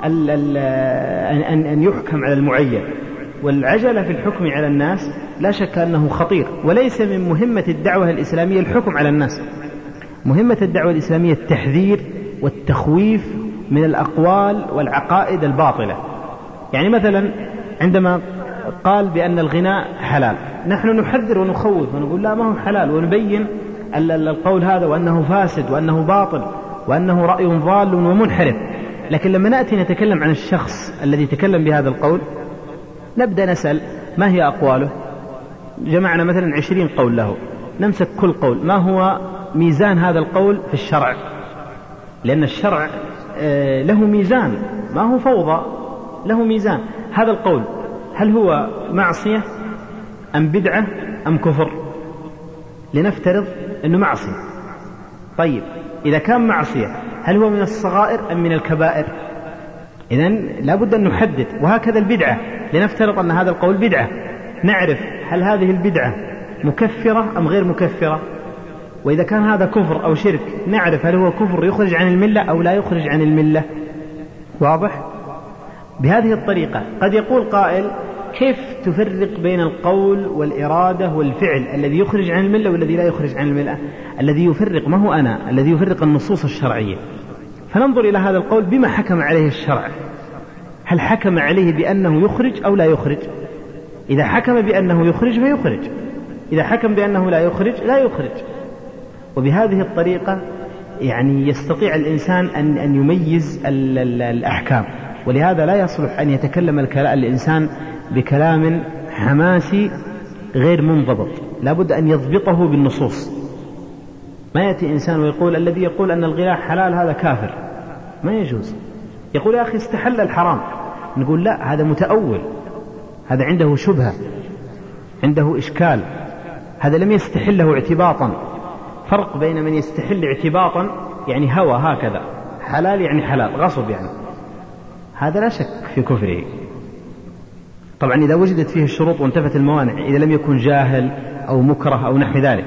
أن يحكم على المعين. والعجلة في الحكم على الناس لا شك أنه خطير، وليس من مهمة الدعوة الإسلامية الحكم على الناس. مهمة الدعوة الإسلامية التحذير والتخويف من الأقوال والعقائد الباطلة. يعني مثلا عندما قال بأن الغناء حلال نحن نحذر ونخوف ونقول لا ما هو حلال، ونبين القول هذا وأنه فاسد وأنه باطل وأنه رأي ضال ومنحرف. لكن لما نأتي نتكلم عن الشخص الذي تكلم بهذا القول نبدأ نسأل ما هي أقواله. جمعنا مثلا 20 قول له، نمسك كل قول ما هو ميزان هذا القول في الشرع، لأن الشرع له ميزان، ما هو فوضى، له ميزان. هذا القول هل هو معصية أم بدعة أم كفر؟ لنفترض أنه معصية. طيب إذا كان معصية هل هو من الصغائر أم من الكبائر؟ إذن لابد أن نحدد. وهكذا البدعة، لنفترض أن هذا القول بدعة، نعرف هل هذه البدعة مكفرة أم غير مكفرة. وإذا كان هذا كفر أو شرك نعرف هل هو كفر يخرج عن الملة أو لا يخرج عن الملة. واضح؟ بهذه الطريقة قد يقول قائل كيف تفرق بين القول والإرادة والفعل الذي يخرج عن الملة والذي لا يخرج عن الملة؟ الذي يفرق ما هو أنا، الذي يفرق النصوص الشرعية. فننظر إلى هذا القول بما حكم عليه الشرع، هل حكم عليه بأنه يخرج أو لا يخرج؟ إذا حكم بأنه يخرج فيخرج، إذا حكم بأنه لا يخرج لا يخرج. وبهذه الطريقة يعني يستطيع الإنسان أن يميز الأحكام. ولهذا لا يصلح أن يتكلم الإنسان بكلام حماسي غير منضبط، لابد أن يضبطه بالنصوص. ما يأتي إنسان ويقول الذي يقول أن الغناء حلال هذا كافر، ما يجوز. يقول يا أخي استحل الحرام، نقول لا هذا متأول، هذا عنده شبهة، عنده إشكال، هذا لم يستحله اعتباطا. فرق بين من يستحل اعتباطا يعني هوى هكذا، حلال يعني حلال، غصب يعني، هذا لا شك في كفره. طبعا إذا وجدت فيه الشروط وانتفت الموانع، إذا لم يكن جاهل أو مكره أو نحو ذلك.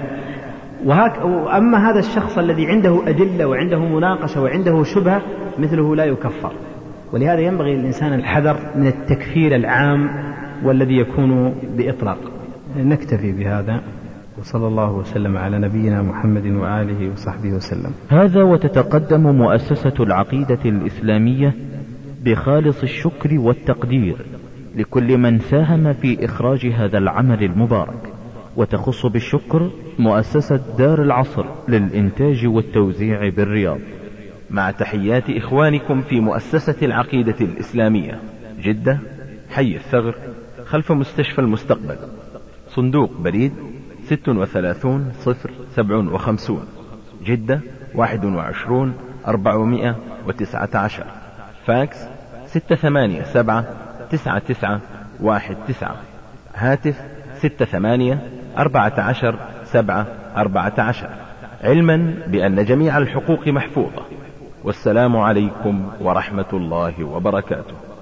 أما هذا الشخص الذي عنده أدلة وعنده مناقشة وعنده شبهة مثله لا يكفر. ولهذا ينبغي للإنسان الحذر من التكفير العام والذي يكون بإطلاق. نكتفي بهذا، وصلى الله وسلم على نبينا محمد وآله وصحبه وسلم. هذا وتتقدم مؤسسة العقيدة الإسلامية بخالص الشكر والتقدير لكل من ساهم في إخراج هذا العمل المبارك، وتخص بالشكر مؤسسة دار العصر للإنتاج والتوزيع بالرياض. مع تحيات إخوانكم في مؤسسة العقيدة الإسلامية، جدة، حي الثغر، خلف مستشفى المستقبل، صندوق بريد 36057، جدة 21419، فاكس 6879919، هاتف 68141714. علما بأن جميع الحقوق محفوظة، والسلام عليكم ورحمة الله وبركاته.